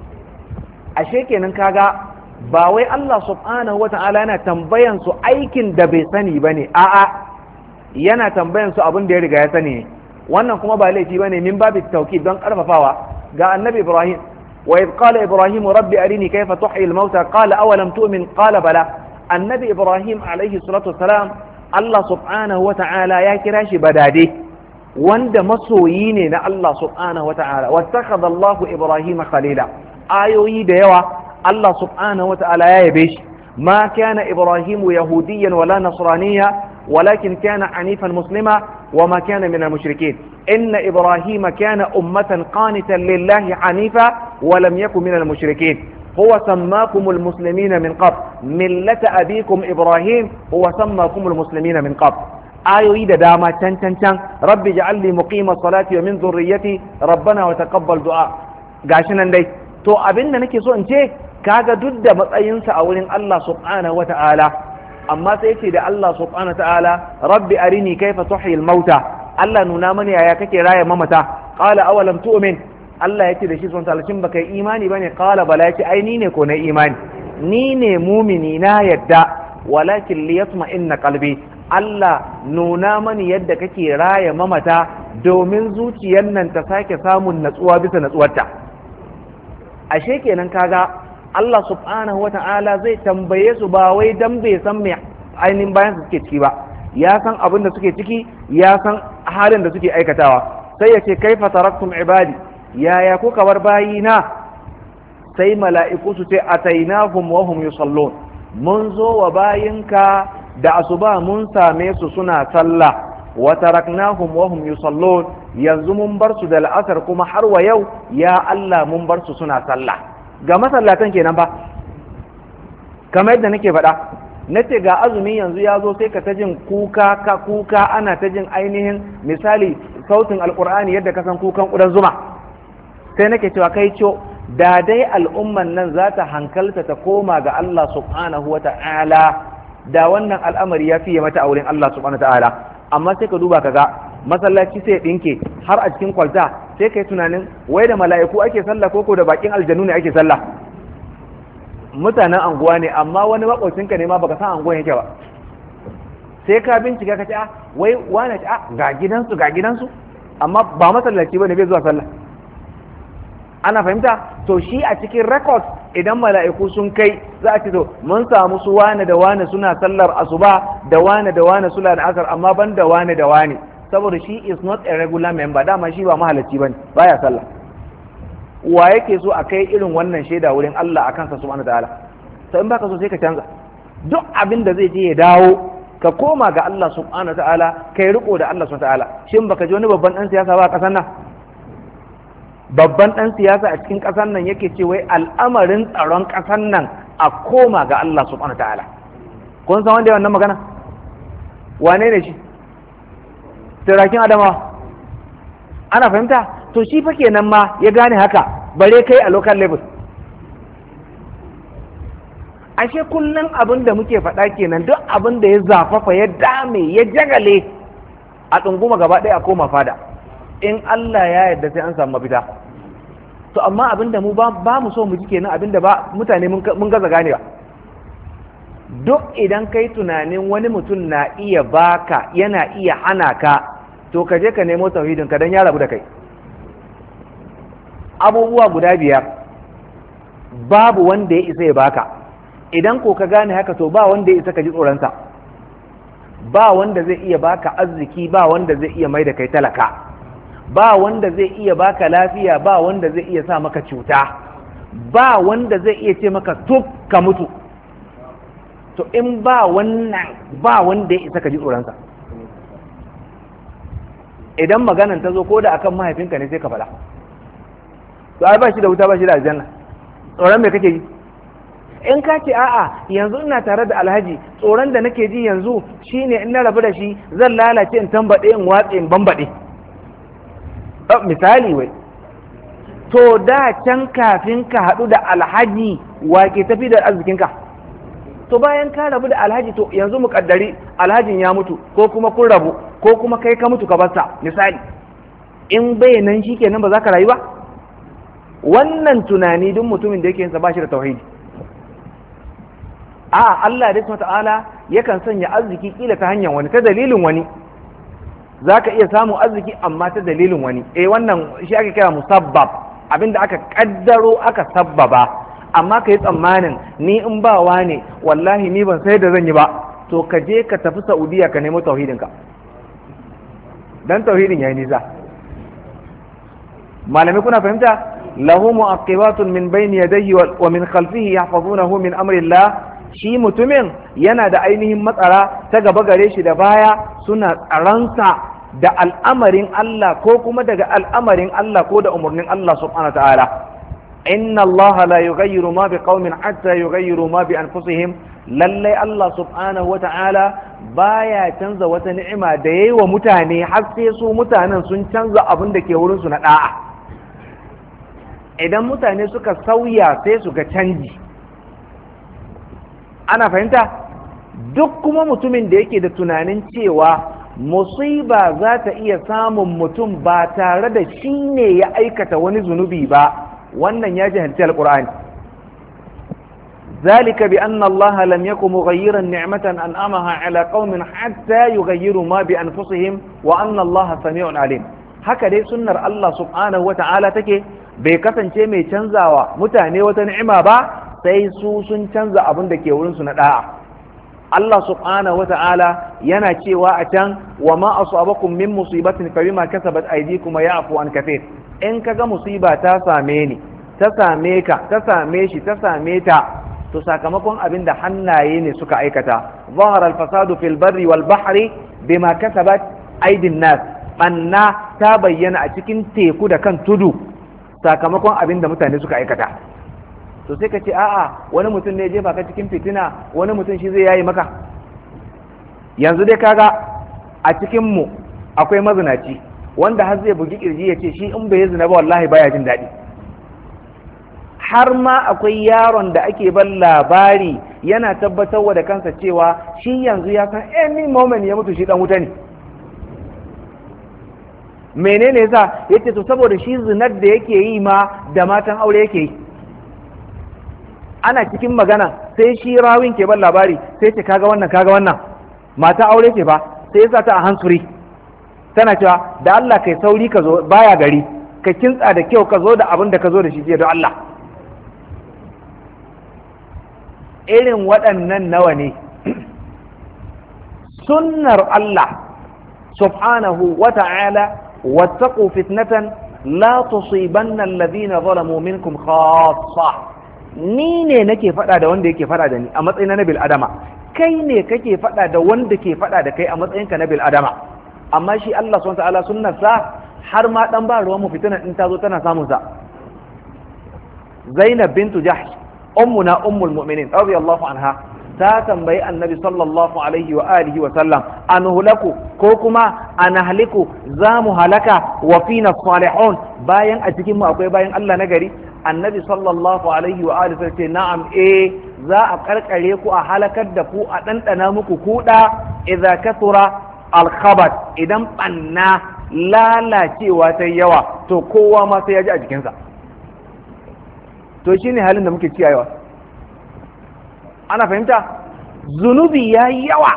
Ashe kenan kaga ba wai Allah subhanahu wa ta'ala yana tambayan su aikin da bai sani ba ne, a'a yana tambayan su abin da ya riga ya sani ne. Wannan kuma ba laifi ba ne, min babu tauki don ƙarfafawa ga annabi Ibrahim. وإذ قال إبراهيم رب أرني كيف تحيي الموتى قال أولم تؤمن قال بلى. النبي إبراهيم عليه الصلاة والسلام الله سبحانه وتعالى يا كراش بدادي وند مسويين الله سبحانه وتعالى واتخذ الله إبراهيم خليلا. آيوي ديوا الله سبحانه وتعالى يا يبيش ما كان إبراهيم يهوديا ولا نصرانيا ولكن كان حنيفا مسلما وما كان من المشركين. إن إبراهيم كان أمة قانتا لله حنيفا ولم يكن من المشركين. هو سماكم المسلمين من قبل ملة أبيكم إبراهيم هو سماكم المسلمين من قبل. آيوي داما تن رب اجعل لي مقيم الصلاة ومن ذريتي ربنا وتقبل دعاء. قاشنا دي تو أبننا نكي سو انتي kaga duk da matsayinsa a wurin Allah subhanahu wa ta'ala, amma sai ce da Allah subhanahu wa ta'ala rabbi arini kaifa tuhyi al-mauta, Allah nuna mani yaya kake raya mamata. Qala awalam tu'min, Allah yace da shi sun talacin baka imani bane. Qala bala, yace ai ni ne ko na imani, ni ne mumini na yadda, walakin liyatma'inna qalbi, Allah nuna mani yadda kake raya mamata domin zuciyar nan ta sake samun natsuwa bisa natsuwarta. Ashe kenan kaga Allah subhanahu wata'ala zai tambaye su ba wai dan bai san me ainihin bayan su suke ciki ba, ya san abin da suke ciki, ya san halin da suke aikatawa. Sai ya ce kaifa taraktum ibadi, yaya kuka bar bayina? Sai mala'iku su ce atainahum wa hum yusallun, mun zo wa bayinka da asuba mun same su suna sallah, wa taraknahum wa hum yusallun, yanzu mun bar su da la'asar kuma har wa yau ya Allah mun bar su suna sallah. Ga masallatan kenan ba, kamar yadda nake faɗa, nace ga azumi yanzu ya zo sai ka ta jin kuka ana ta jin ainihin misali sautin alkur'ani yadda ka san kukan ƙudan zuma. Sai nake cewa kai da dai al'umman nan za ta hankalta ta koma ga Allah subhanahu wa ta'ala, da wannan al'amari ya fiye mata a wurin Allah subhanahu wa ta'ala. Amma sai ka duba ka ga masallaci sai ya ɗinke har a cikin kwalta, sai ka yi tunanin wai da mala'iku ake sallah ko da bakin aljanu ne ake sallah. Mutanen anguwa ne, amma wani maƙocinka ne ma baka san anguwan yake ba, sai ka bincika ka ce wai wane ga gidansu amma ba masallaci ba ne bai zuwa sallah. Ana fahimta? To shi a cikin record idan mala'iku sun kai za a ce to mun samu su wane da wane suna sallar asuba da wane suna da asar, amma ban da wane da wane, saboda shi is not a regular member, dama shi ba mahalarci bane, baya sallah. Wa yake so a kai irin wannan shaida wurin Allah akan sa subhanahu ta'ala? Sai in baka so sai ka canza duk abin da zai je ya dawo, ka koma ga Allah subhanahu ta'ala, kai riko da Allah subhanahu ta'ala. Shin baka ji wani babban dan siyasa ba a kasan nan? Babban ɗan siyasa a cikin ƙasar nan yake ce wai al'amarin tsaron ƙasar nan a koma ga Allah subhanahu ta'ala. Kun san wanda ya wannan magana? Wane ne shi? Sirakin Adamawa. Ana fahimta? To shi fa kenan ma ya gane haka, bare kai a local level. Ashe kullum abin da muke faɗa kenan, duk abin da ya zafafa ya dame ya jagale a ɗunguma gaba ɗaya a koma fada. In Allah ya yarda sai an samu mafita. To amma abinda mu ba mu so mu ji kenan, abinda ba mutane mun gaza ganewa. Duk idan kai tunanin wani mutum na iya baka yana iya hana ka, to ka je ka nemo tauhidin ka dan ya rabu da kai. Abubuwa guda 5 babu wanda ya isa ya baka. Idan ko ka gane haka to ba wanda ya isa ka ji tsoronsa. Ba wanda zai iya baka arziki, ba wanda zai iya mai da kai talaka. Ba wanda zai iya baka lafiya, ba wanda zai iya sa maka cuta, ba wanda zai iya ce maka tuk ka mutu. To in ba wannan, ba wanda ya isa ka ji tsoronsa. Idan maganan ta zo ko da akan mahaifinka ne sai ka faɗa, to ai ba shi da wuta ba shi da aljanna, tsoron me kake yi? In ka ce a'a yanzu ina tare da alhaji, tsoron da nake ji yanzu shine in na rabu da shi zan lalace in tambaɗe in watse in bambaɗe. Misali wai, to da can kafin ka haɗu da alhaji wa ke tafi da arzikinka? To bayan ka rabu da alhaji, to yanzu muƙaddari alhajin ya mutu ko kuma kun rabu ko kuma kai ka mutu ka barsa misali, in bai nan shi kenan ba za ka rayu ba? Wannan tunani duk mutumin da yake yinsa ba shi da tauhidi. Allah da ta'ala yakan sanya arziki kila ta hanyar wani, ta dalilin wani za ka iya samun arziki amma ta dalilin wani. Wannan shi ake kira musabbab, abinda aka kaddaro aka sabbaba. Amma ka yi tsammanin ni in ba wa ne wallahi ni ban sai da zan yi ba, to ka je ka tafi Saudiya ka nemo tauhidinka, dan tauhidin yayi nisa. Malami kuna fahimta? Lahu mu'aqibatun min bayni yadayhi wa min khalfihi yahfazunahu min amri Allah. Shi mutumin yana da ainihin matsara ta gaba gare shi da baya suna tsaransa da al'amarin Allah ko kuma daga al'amarin Allah ko da umarnin Allah subhanahu ta'ala. Inna Allah la yughayyiru ma biqaumin hatta yughayyiru ma bi anfusihim. Lallai Allah subhanahu ta'ala baya canza wata ni'ima da yayi wa mutane har sai su mutanen sun canza abin da ke wurin su na da'a. Idan mutane suka sauya sai su ga canji. Ana fahimta? Duk kuma mutumin da yake da tunanin cewa musiba za ta iya samun mutum ba tare da shi ne ya aikata wani zunubi ba, wannan ya jahilci alqur'ani. ذلك بأن الله لم يكن مغيرا نعمة أنعمها على قوم حتى يغيروا ما بأنفسهم وأن الله سميع عليم. haka dai sunnar Allah subhanahu wa ta'ala take, bai kasance mai canzawa mutane wata ni'ima ba sai su sun canza abin da ke wurinsu na da'a. Allah subhanahu wa ta'ala yana cewa a can wa ma asabakum min musibatin fa bima kasabat aydikum wa ya'fu an kathir. In kaga musiba ta same ni, ta same ka, ta same shi, ta same ta, to sakamakon abin da hannaye ne suka aikata. Zahara al-fasadu fil barri wal bahri bima kasabat aydin nas. Banna ta bayyana a cikin teku da kan tudu sakamakon abin da mutane suka aikata. To sai ka ce a'a wani mutum ne ya jefa ka cikin fitina, wani mutum shi zai yayi maka. Yanzu dai kaga a cikin mu akwai mazinaci wanda har zai bugi kirji ya ce shi in bai zina ba wallahi baya jin daɗi. Har ma akwai yaron da ake ban labari yana tabbatarwa da kansa cewa shi yanzu ya san any moment ya mutu shi dan wuta ne. Menene yasa? Yace to saboda shi zinar da yake yi ma da matan aure yake yi. Ana cikin magana sai shi rawin ke ban labari sai ce kaga wannan mata aure ce ba, sai yasa ta a hansuri tana cewa da Allah kai sauri ka zo, baya gari ka kintsa da kyau ka zo da abin da ka zo da shi jiya don Allah. Irin waɗannan nawa ne. Sunnar Allah subhanahu wa ta'ala wattaqu fitnatan la tusibanna alladhina zalamu minkum khassa. Ni ne nake faɗa da wanda yake faɗa da ni a matsayin na bil adama, kai ne kake faɗa da wanda ke faɗa da kai a matsayinka na bil adama. Amma shi Allah subhanahu wa ta'ala sunnarsa har ma dan ba ruwan mu fitina in ta zo tana samun sa. Zainab bintu Jahsh ummuna ummul mu'minin radiyallahu anha ta tambayi annabi sallallahu alaihi wa alihi wa sallam an hulaku ko kuma an haliku za mu halaka wa fina salihun bayan a cikin mu akwai bayan Allah na gari. Annabi sallallahu alaihi wa alihi sai ce na'am za a karkare ku a halakar da ku a dandana muku kuda idza kathura al-khabat, idan banna lalacewa ta yawa to kowa ma sai ya ji a jikinsa. To shine halin da muke ciyawa. Ana fahimta? Zunubi ya yi yawa,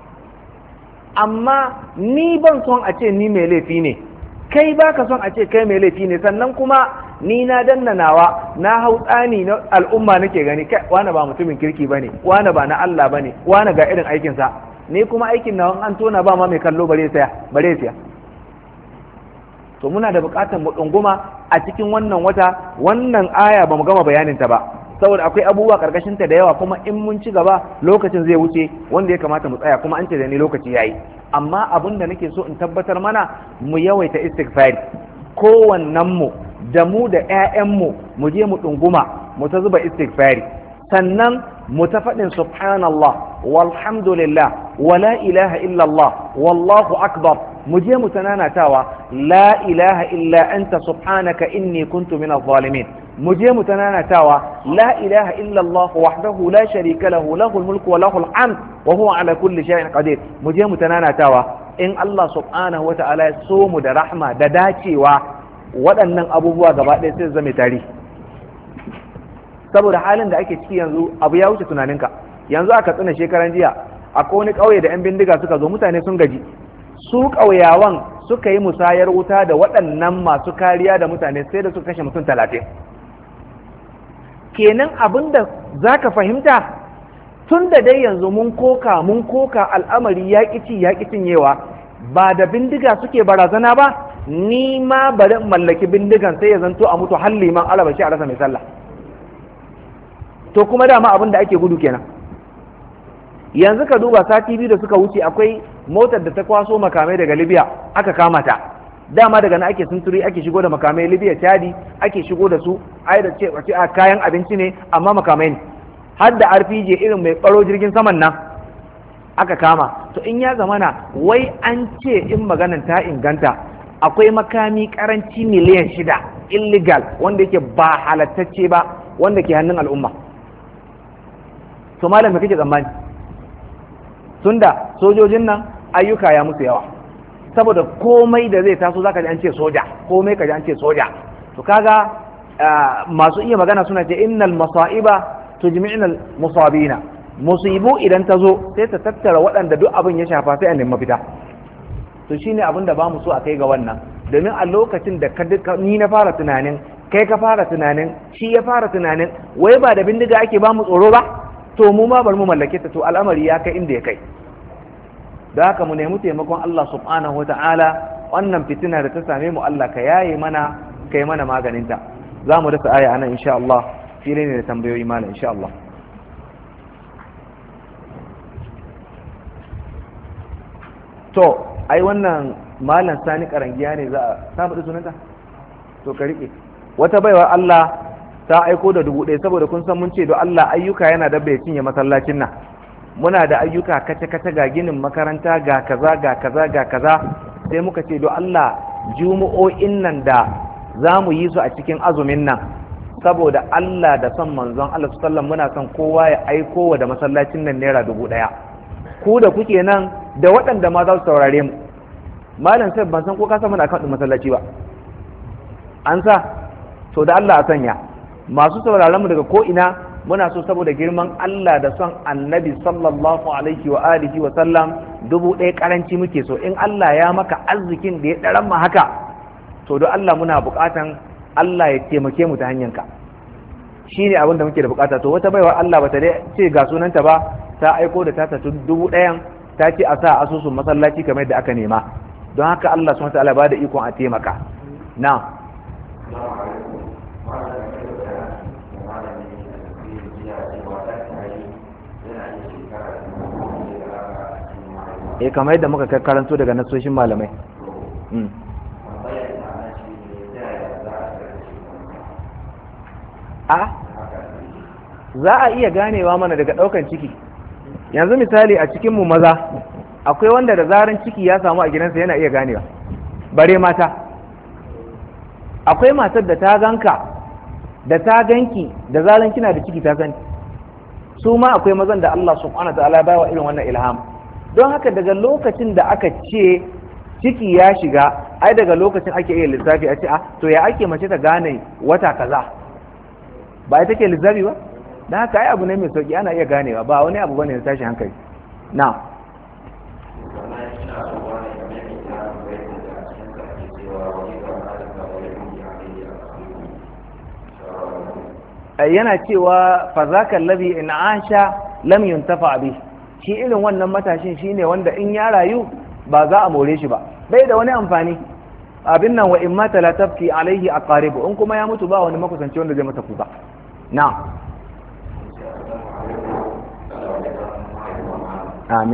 amma ni ban son a ce ni mai laifi ne, kai baka son a ce kai mai laifi ne, sannan kuma ni na danna nawa na hau tsani na al'umma nake gani kai wani ba mutumin kirki bane, wani ba na Allah bane, wani ga irin aikinsa, ni kuma aikin nawa an tona ba ma mai kallo bare siya. To muna da bukatar mu ɗunguma a cikin wannan wata, wannan aya ba mu gama bayaninta ba saboda akwai abubuwa karkashin ta da yawa, kuma in mun ci gaba lokacin zai wuce wanda ya kamata mu tsaya, kuma an ce da ni lokaci yayi. Amma abin da nake so in tabbatar mana, mu yawaita istighfari kowannen mu da mu da ƴaƴan mu je mu ɗunguma mu ta zuba istighfari, sannan mu ta faɗin subhanallah walhamdulillah wala ilaha illallah wallahu akbar, mu je mu tananatawa la ilaha illa anta subhanaka inni kuntu minadh zalimin, mu je mu tananatawa la ilaha illa Allah wahdahu la sharika lahu lahul mulku wa lahul hamd wa huwa ala kulli shay'in qadir, mu je mu tananatawa. In Allah subhanahu wa ta'ala ya so mu da rahma da dacewa, waɗannan abubuwa gaba ɗaya sai zame tarihi. Saboda halin da ake ciki yanzu abu ya wuce tunaninka. Yanzu aka tsina shekaran jiya akwai wani ƙauye da 'yan bindiga suka zo, mutane sun gaji, su ƙauyawan suka yi musayar wuta da waɗannan masu kariya da mutane sai da suka kashe mutum 30. Kenan abin da za ka fahimta, tun da dai yanzu mun koka al'amari ya ƙi cinyewa, ba da bindiga suke barazana ba, ni ma bari in mallaki bindigan sai ya zanto a mutu har liman alabashi a rasa mai sallah. To kuma dama abin da ake gudu kenan. Yanzu ka duba sati biyu da suka wuce akwai motar da ta kwaso makamai daga Libya aka kama ta. Dama daga nan ake sunturi ake shigo da makamai Libya, Chadi ake shigo da su, ai da ce a kayan abinci ne amma makamai ne. Har da RPG irin mai baro jirgin saman nan aka kama. To in ya zamana wai an ce in maganan ta inganta akwai makami karanci miliyan 6 illegal wanda yake ba halattacce ba wanda ke hannun al'umma. To malam me kake tsammani? Tunda sojojin nan ayyuka ya musu yawa, saboda komai da zai taso zaka ji an ce soja, komai ka ji an ce soja. To kaga masu iya magana suna ce innal masaiba tujmi'na musabina, musibu idan ta zo sai ta tattara waɗanda duk abin ya shafa sai a nemi mafita. To shine abin da bamu so a kai ga wannan, domin a lokacin da ni na fara tunanin kai ka fara tunanin, shi ya fara tunanin wai ba da bindiga ake ba mu tsoro ba, to mu ma bar mu mallake ta, to al'amari ya kai inda ya kai. da haka mu nemi taimakon Allah subhanahu wa ta'ala, wannan fitina da ta same mu Allah ka yaye mana, kai mana maganinta. za mu dasa aya anan insha Allah, fili ne da tambayoyi mana insha Allah. To ai wannan malam Sani Karangiya ne za a ta faɗi sunanta, to ka riƙe. Wata baiwar Allah ta aiko da 1000, saboda kun san mun ce don Allah ayyuka yana da bai cinye masallacin nan, muna da ayyuka kace-kace ga ginin makaranta ga kaza ga kaza ga kaza, sai muka ce don Allah jumu'o'in nan da za mu yi su a cikin azumin nan, saboda Allah da son manzon Allah sallallahu muna son kowa ya aiko wa da masallacin nan naira 1000, ku da kuke nan da waɗanda ma za su saurare mu. Malam sai ban san ko ka san muna kan masallaci ba, an sa to da Allah a sanya masu sauraron mu daga ko ina, muna so saboda girman Allah da son annabi sallallahu alaihi wa alihi wa sallam 1000 karanci muke so. In Allah ya maka arzikin da ya daran mu haka, to don Allah muna buƙatan Allah ya taimake mu ta hanyarka, shine abin da muke da buƙata. To wata baiwa Allah bata dai ce ga sunanta ba, ta aiko da ta 1000, ta ce a sa asusun masallaci kamar da aka nema. Don haka Allah subhanahu wa ta'ala ba da ikon a taimaka. Na kamar yadda muka karanto daga nasoshin malamai. Za a iya ganewa mana daga ɗaukan ciki. Yanzu misali a cikinmu maza akwai wanda da zaran ciki ya samu a gidansa yana iya ganewa, bare mata. Akwai matar da ta ganka da ta ganki da zaran kina da ciki ta sani. Su ma akwai mazan da Allah subhanahu wa ta'ala ya bawa irin wannan ilham. Don haka daga lokacin da aka ce ciki ya shiga, ai daga lokacin ake iya lissafi a ce to ya ake mace ta gane wata kaza, ba ita ke lissafi ba. Da haka ai abu ne mai sauki, ana iya ganewa, ba wani abu bane da tashi hankali. Na yana cewa fa zaka allazi in asha lam yuntafa bi, shi irin wannan matashin shine wanda in ya rayu ba za a more shi ba, bai da wani amfani. Abin nan wa in mata la tabki alaihi aqaribu, in kuma ya mutu ba wani makusanci wanda zai masa kuka. Na amin.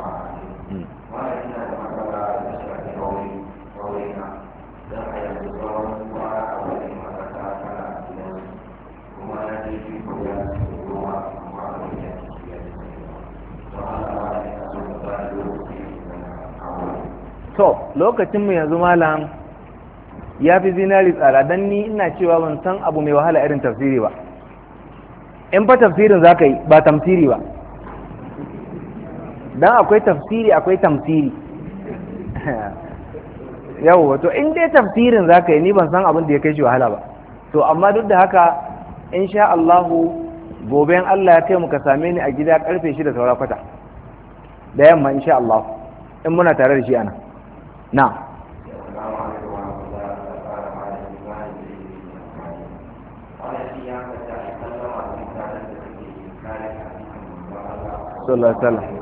To lokacin mu yanzu malam ya fi zinari tsada, dan ni ina cewa ban san abu mai wahala irin tafsiri ba. In fa tafsirin za ka yi ba tamsiri ba, dan akwai tafsiri akwai tamsiri. Yau to in dai tafsirin za ka yi, ni ban san abin da ya kai shi wahala ba. To amma duk da haka insha Allahu gobe in Allah ya kai mu ka same ni a gida karfe 6 saura kwata da yamma insha Allah, in muna tare da shi ana. Na sallallahu alaihi wasallam.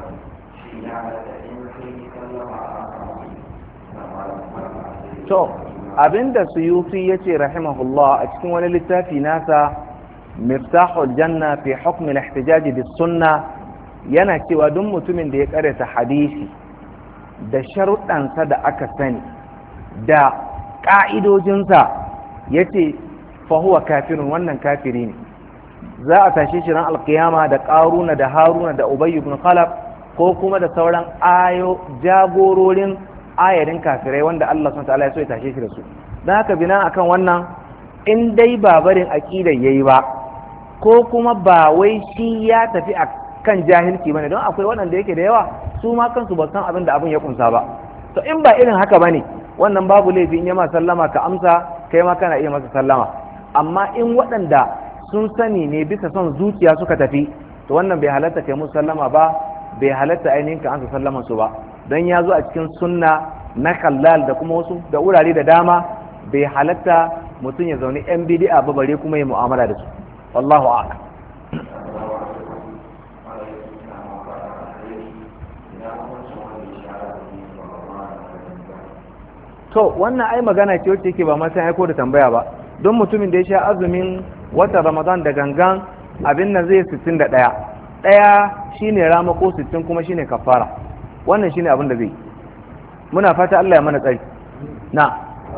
To abinda Suyuti yace rahimahullah a cikin wani littafi nasa Miftahul Janna fi hukm al-ihtijaj bis sunnah, yana cewa duk mutumin da ya karanta hadisi da sharuɗansa da aka sani da ƙa'idojinsa, ya ce fahuwa kafirun, wannan kafiri ne. Za a tashe shi ran alkiyama da ƙaruna da haruna da ubayyu ibn khalaf, ko kuma da sauran jagororin ayarin kafirai wanda Allah subhanahu wa ta'ala ya so ya tashe shi da su. Don haka bina akan wannan, in dai ba barin aqidar yayi ba, ko kuma ba wai shi ya tafi a kan jahilci bane, don akwai waɗanda yake da yawa su ma kansu ba san abin da abin ya kunsa ba. To in ba irin haka bane, wannan babu laifi in ya ma sallama ka amsa, kai ma kana iya masa sallama. Amma in waɗanda sun sani ne bisa son zuciya suka tafi, to wannan bai halatta kai musu sallama ba, bai halatta ainihin ka amsa sallaman su ba. Don ya zo a cikin sunna na kallal da kuma wasu da wurare da dama, bai halatta mutum ya zaune yan bid'a ba bare kuma ya mu'amala da su wallahu a'lam. to wannan ai magana ce wacce yake ba ma sai aiko da tambaya ba, don mutumin da ya sha azumin watan Ramadan da gangan abin nan zai 61 ɗaya shine ramako 60 kuma shine kafara, wannan shine abin da zai. muna fata Allah ya mana tsari. na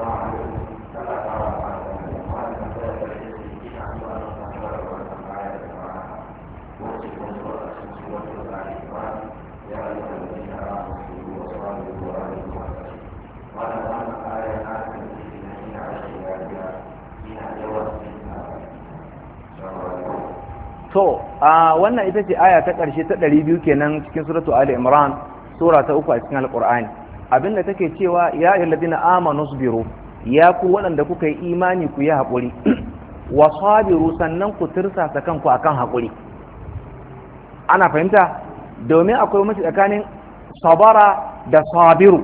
to wannan ita ce aya ta ƙarshe ta 200 kenan cikin suratu Ali Imran, sura ta 3 a cikin Al-Qur'ani. abinda take cewa ya ayyuhalladhina amanu sabiru, ya ku waɗanda kuka yi imani ku yi haƙuri, wa sabiru sannan ku tirsasa kanku akan haƙuri. ana fahimta, domin akwai mace tsakanin sabara da sabiru.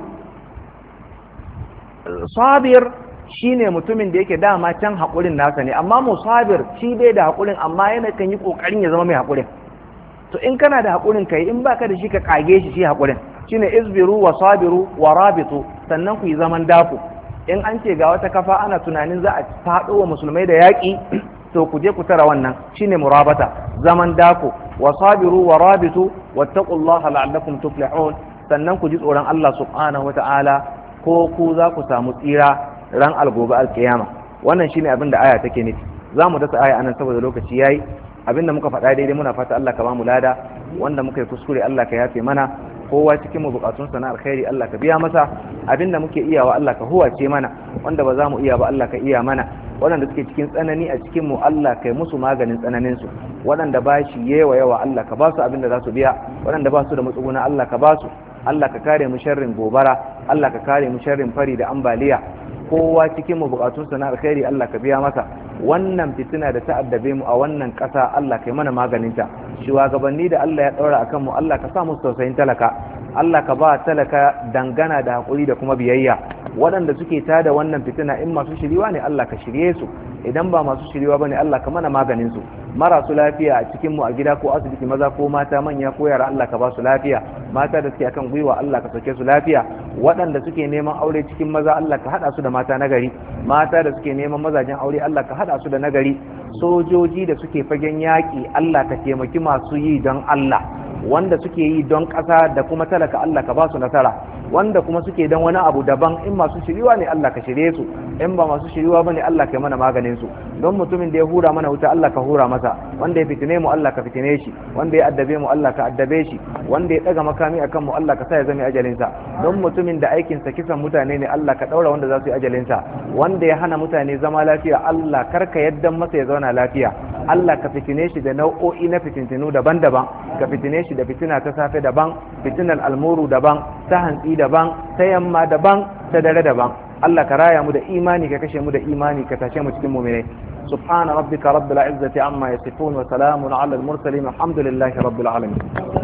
sabir shine mutumin da yake dama can haƙurin nasa ne, amma musabir shi bai da haƙurin amma yana kan yi ƙoƙarin ya zama mai haƙurin. to in kana da haƙurin kai, in baka da shi ka kage shi haƙurin. shine isbiru wa sabiru wa rabitu, sannan ku yi zaman daku. in an ce ga wata kafa ana tunanin za a faɗo wa musulmai da yaƙi, to ku je ku tara wannan, shine murabata, zaman daku. wa sabiru wa rabitu wattaqullaha la'allakum tuflihun, sannan ku ji tsoron Allah subhanahu wata'ala ko ku za ku samu tsira ran algobe alkiyama. wannan shine abin da aya take nufi. za mu dasa aya anan saboda lokaci yayi. abinda muka faɗa daidai muna fata Allah ka ba mu lada, wanda muka yi kuskure Allah ka yafe mana. kowa cikin mu bukatun sana alkhairi Allah ka biya masa, abinda muke iyawa Allah ka huwace mana, wanda ba za mu iya ba Allah ka iya mana. waɗanda suke cikin tsanani a cikin mu Allah kai musu maganin tsananin su, waɗanda ba shi yawa Allah ka ba su abinda za su biya, waɗanda ba su da matsuguna Allah ka ba su. Allah ka kare mu sharrin gobara, Allah ka kare mu sharrin fari da ambaliya. kowa cikin mu bukatun sana alkhairi Allah ka biya masa. wannan fitina da ta addabe mu a wannan ƙasa Allah kai mana maganinta. shugabanni da Allah ya ɗaura akan mu Allah ka sa musu tausayin talaka, Allah ka ba talaka dangana da haƙuri da kuma biyayya. waɗanda suke tada wannan fitina in masu shiriwa ne Allah ka shirye su, idan ba masu shiriwa bane Allah ka mana maganin su. marasu lafiya a cikin mu a gida ko asibiti, maza ko mata, manya ko yara, Allah ka ba su lafiya. mata da suke akan gwiwa Allah ka sauke su lafiya. waɗanda suke neman aure cikin maza Allah ka haɗa su da mata nagari, mata da suke neman mazajen aure Allah ka haɗa su da nagari. sojoji da suke fagen yaƙi Allah ka taimaki masu yi don Allah, wanda suke yi don ƙasa da kuma talaka Allah ka ba su nasara, wanda kuma suke don wani abu daban, in masu shiriwa ne Allah ka shirye su, in ba masu shiriwa bane Allah ka mana maganin su. don mutumin da ya hura mana wuta Allah ka hura masa, wanda ya fitine mu Allah ka fitine shi, wanda ya addabe mu Allah ka addabe shi, wanda ya daga makami akan mu Allah ka sa ya zama ajalin sa. don mutumin da aikin sa kisan mutane ne Allah ka daura wanda za su yi ajalin sa, wanda ya hana mutane zama lafiya Allah karka yaddan masa ya zauna lafiya. Allah ka fitine shi da nau'o'i na fitintinu daban-daban, ka fitine shi da fitina ta safe daban, fitinar almuru daban, ta hantsi daban, ta yamma daban, ta dare daban. Allah ka raya mu da imani, ka kashe mu da imani, ka tashe mu cikin mu'minai. subhana rabbika rabbil izzati amma yasifun wa salamun ala al mursalin, alhamdulillahi rabbil alamin.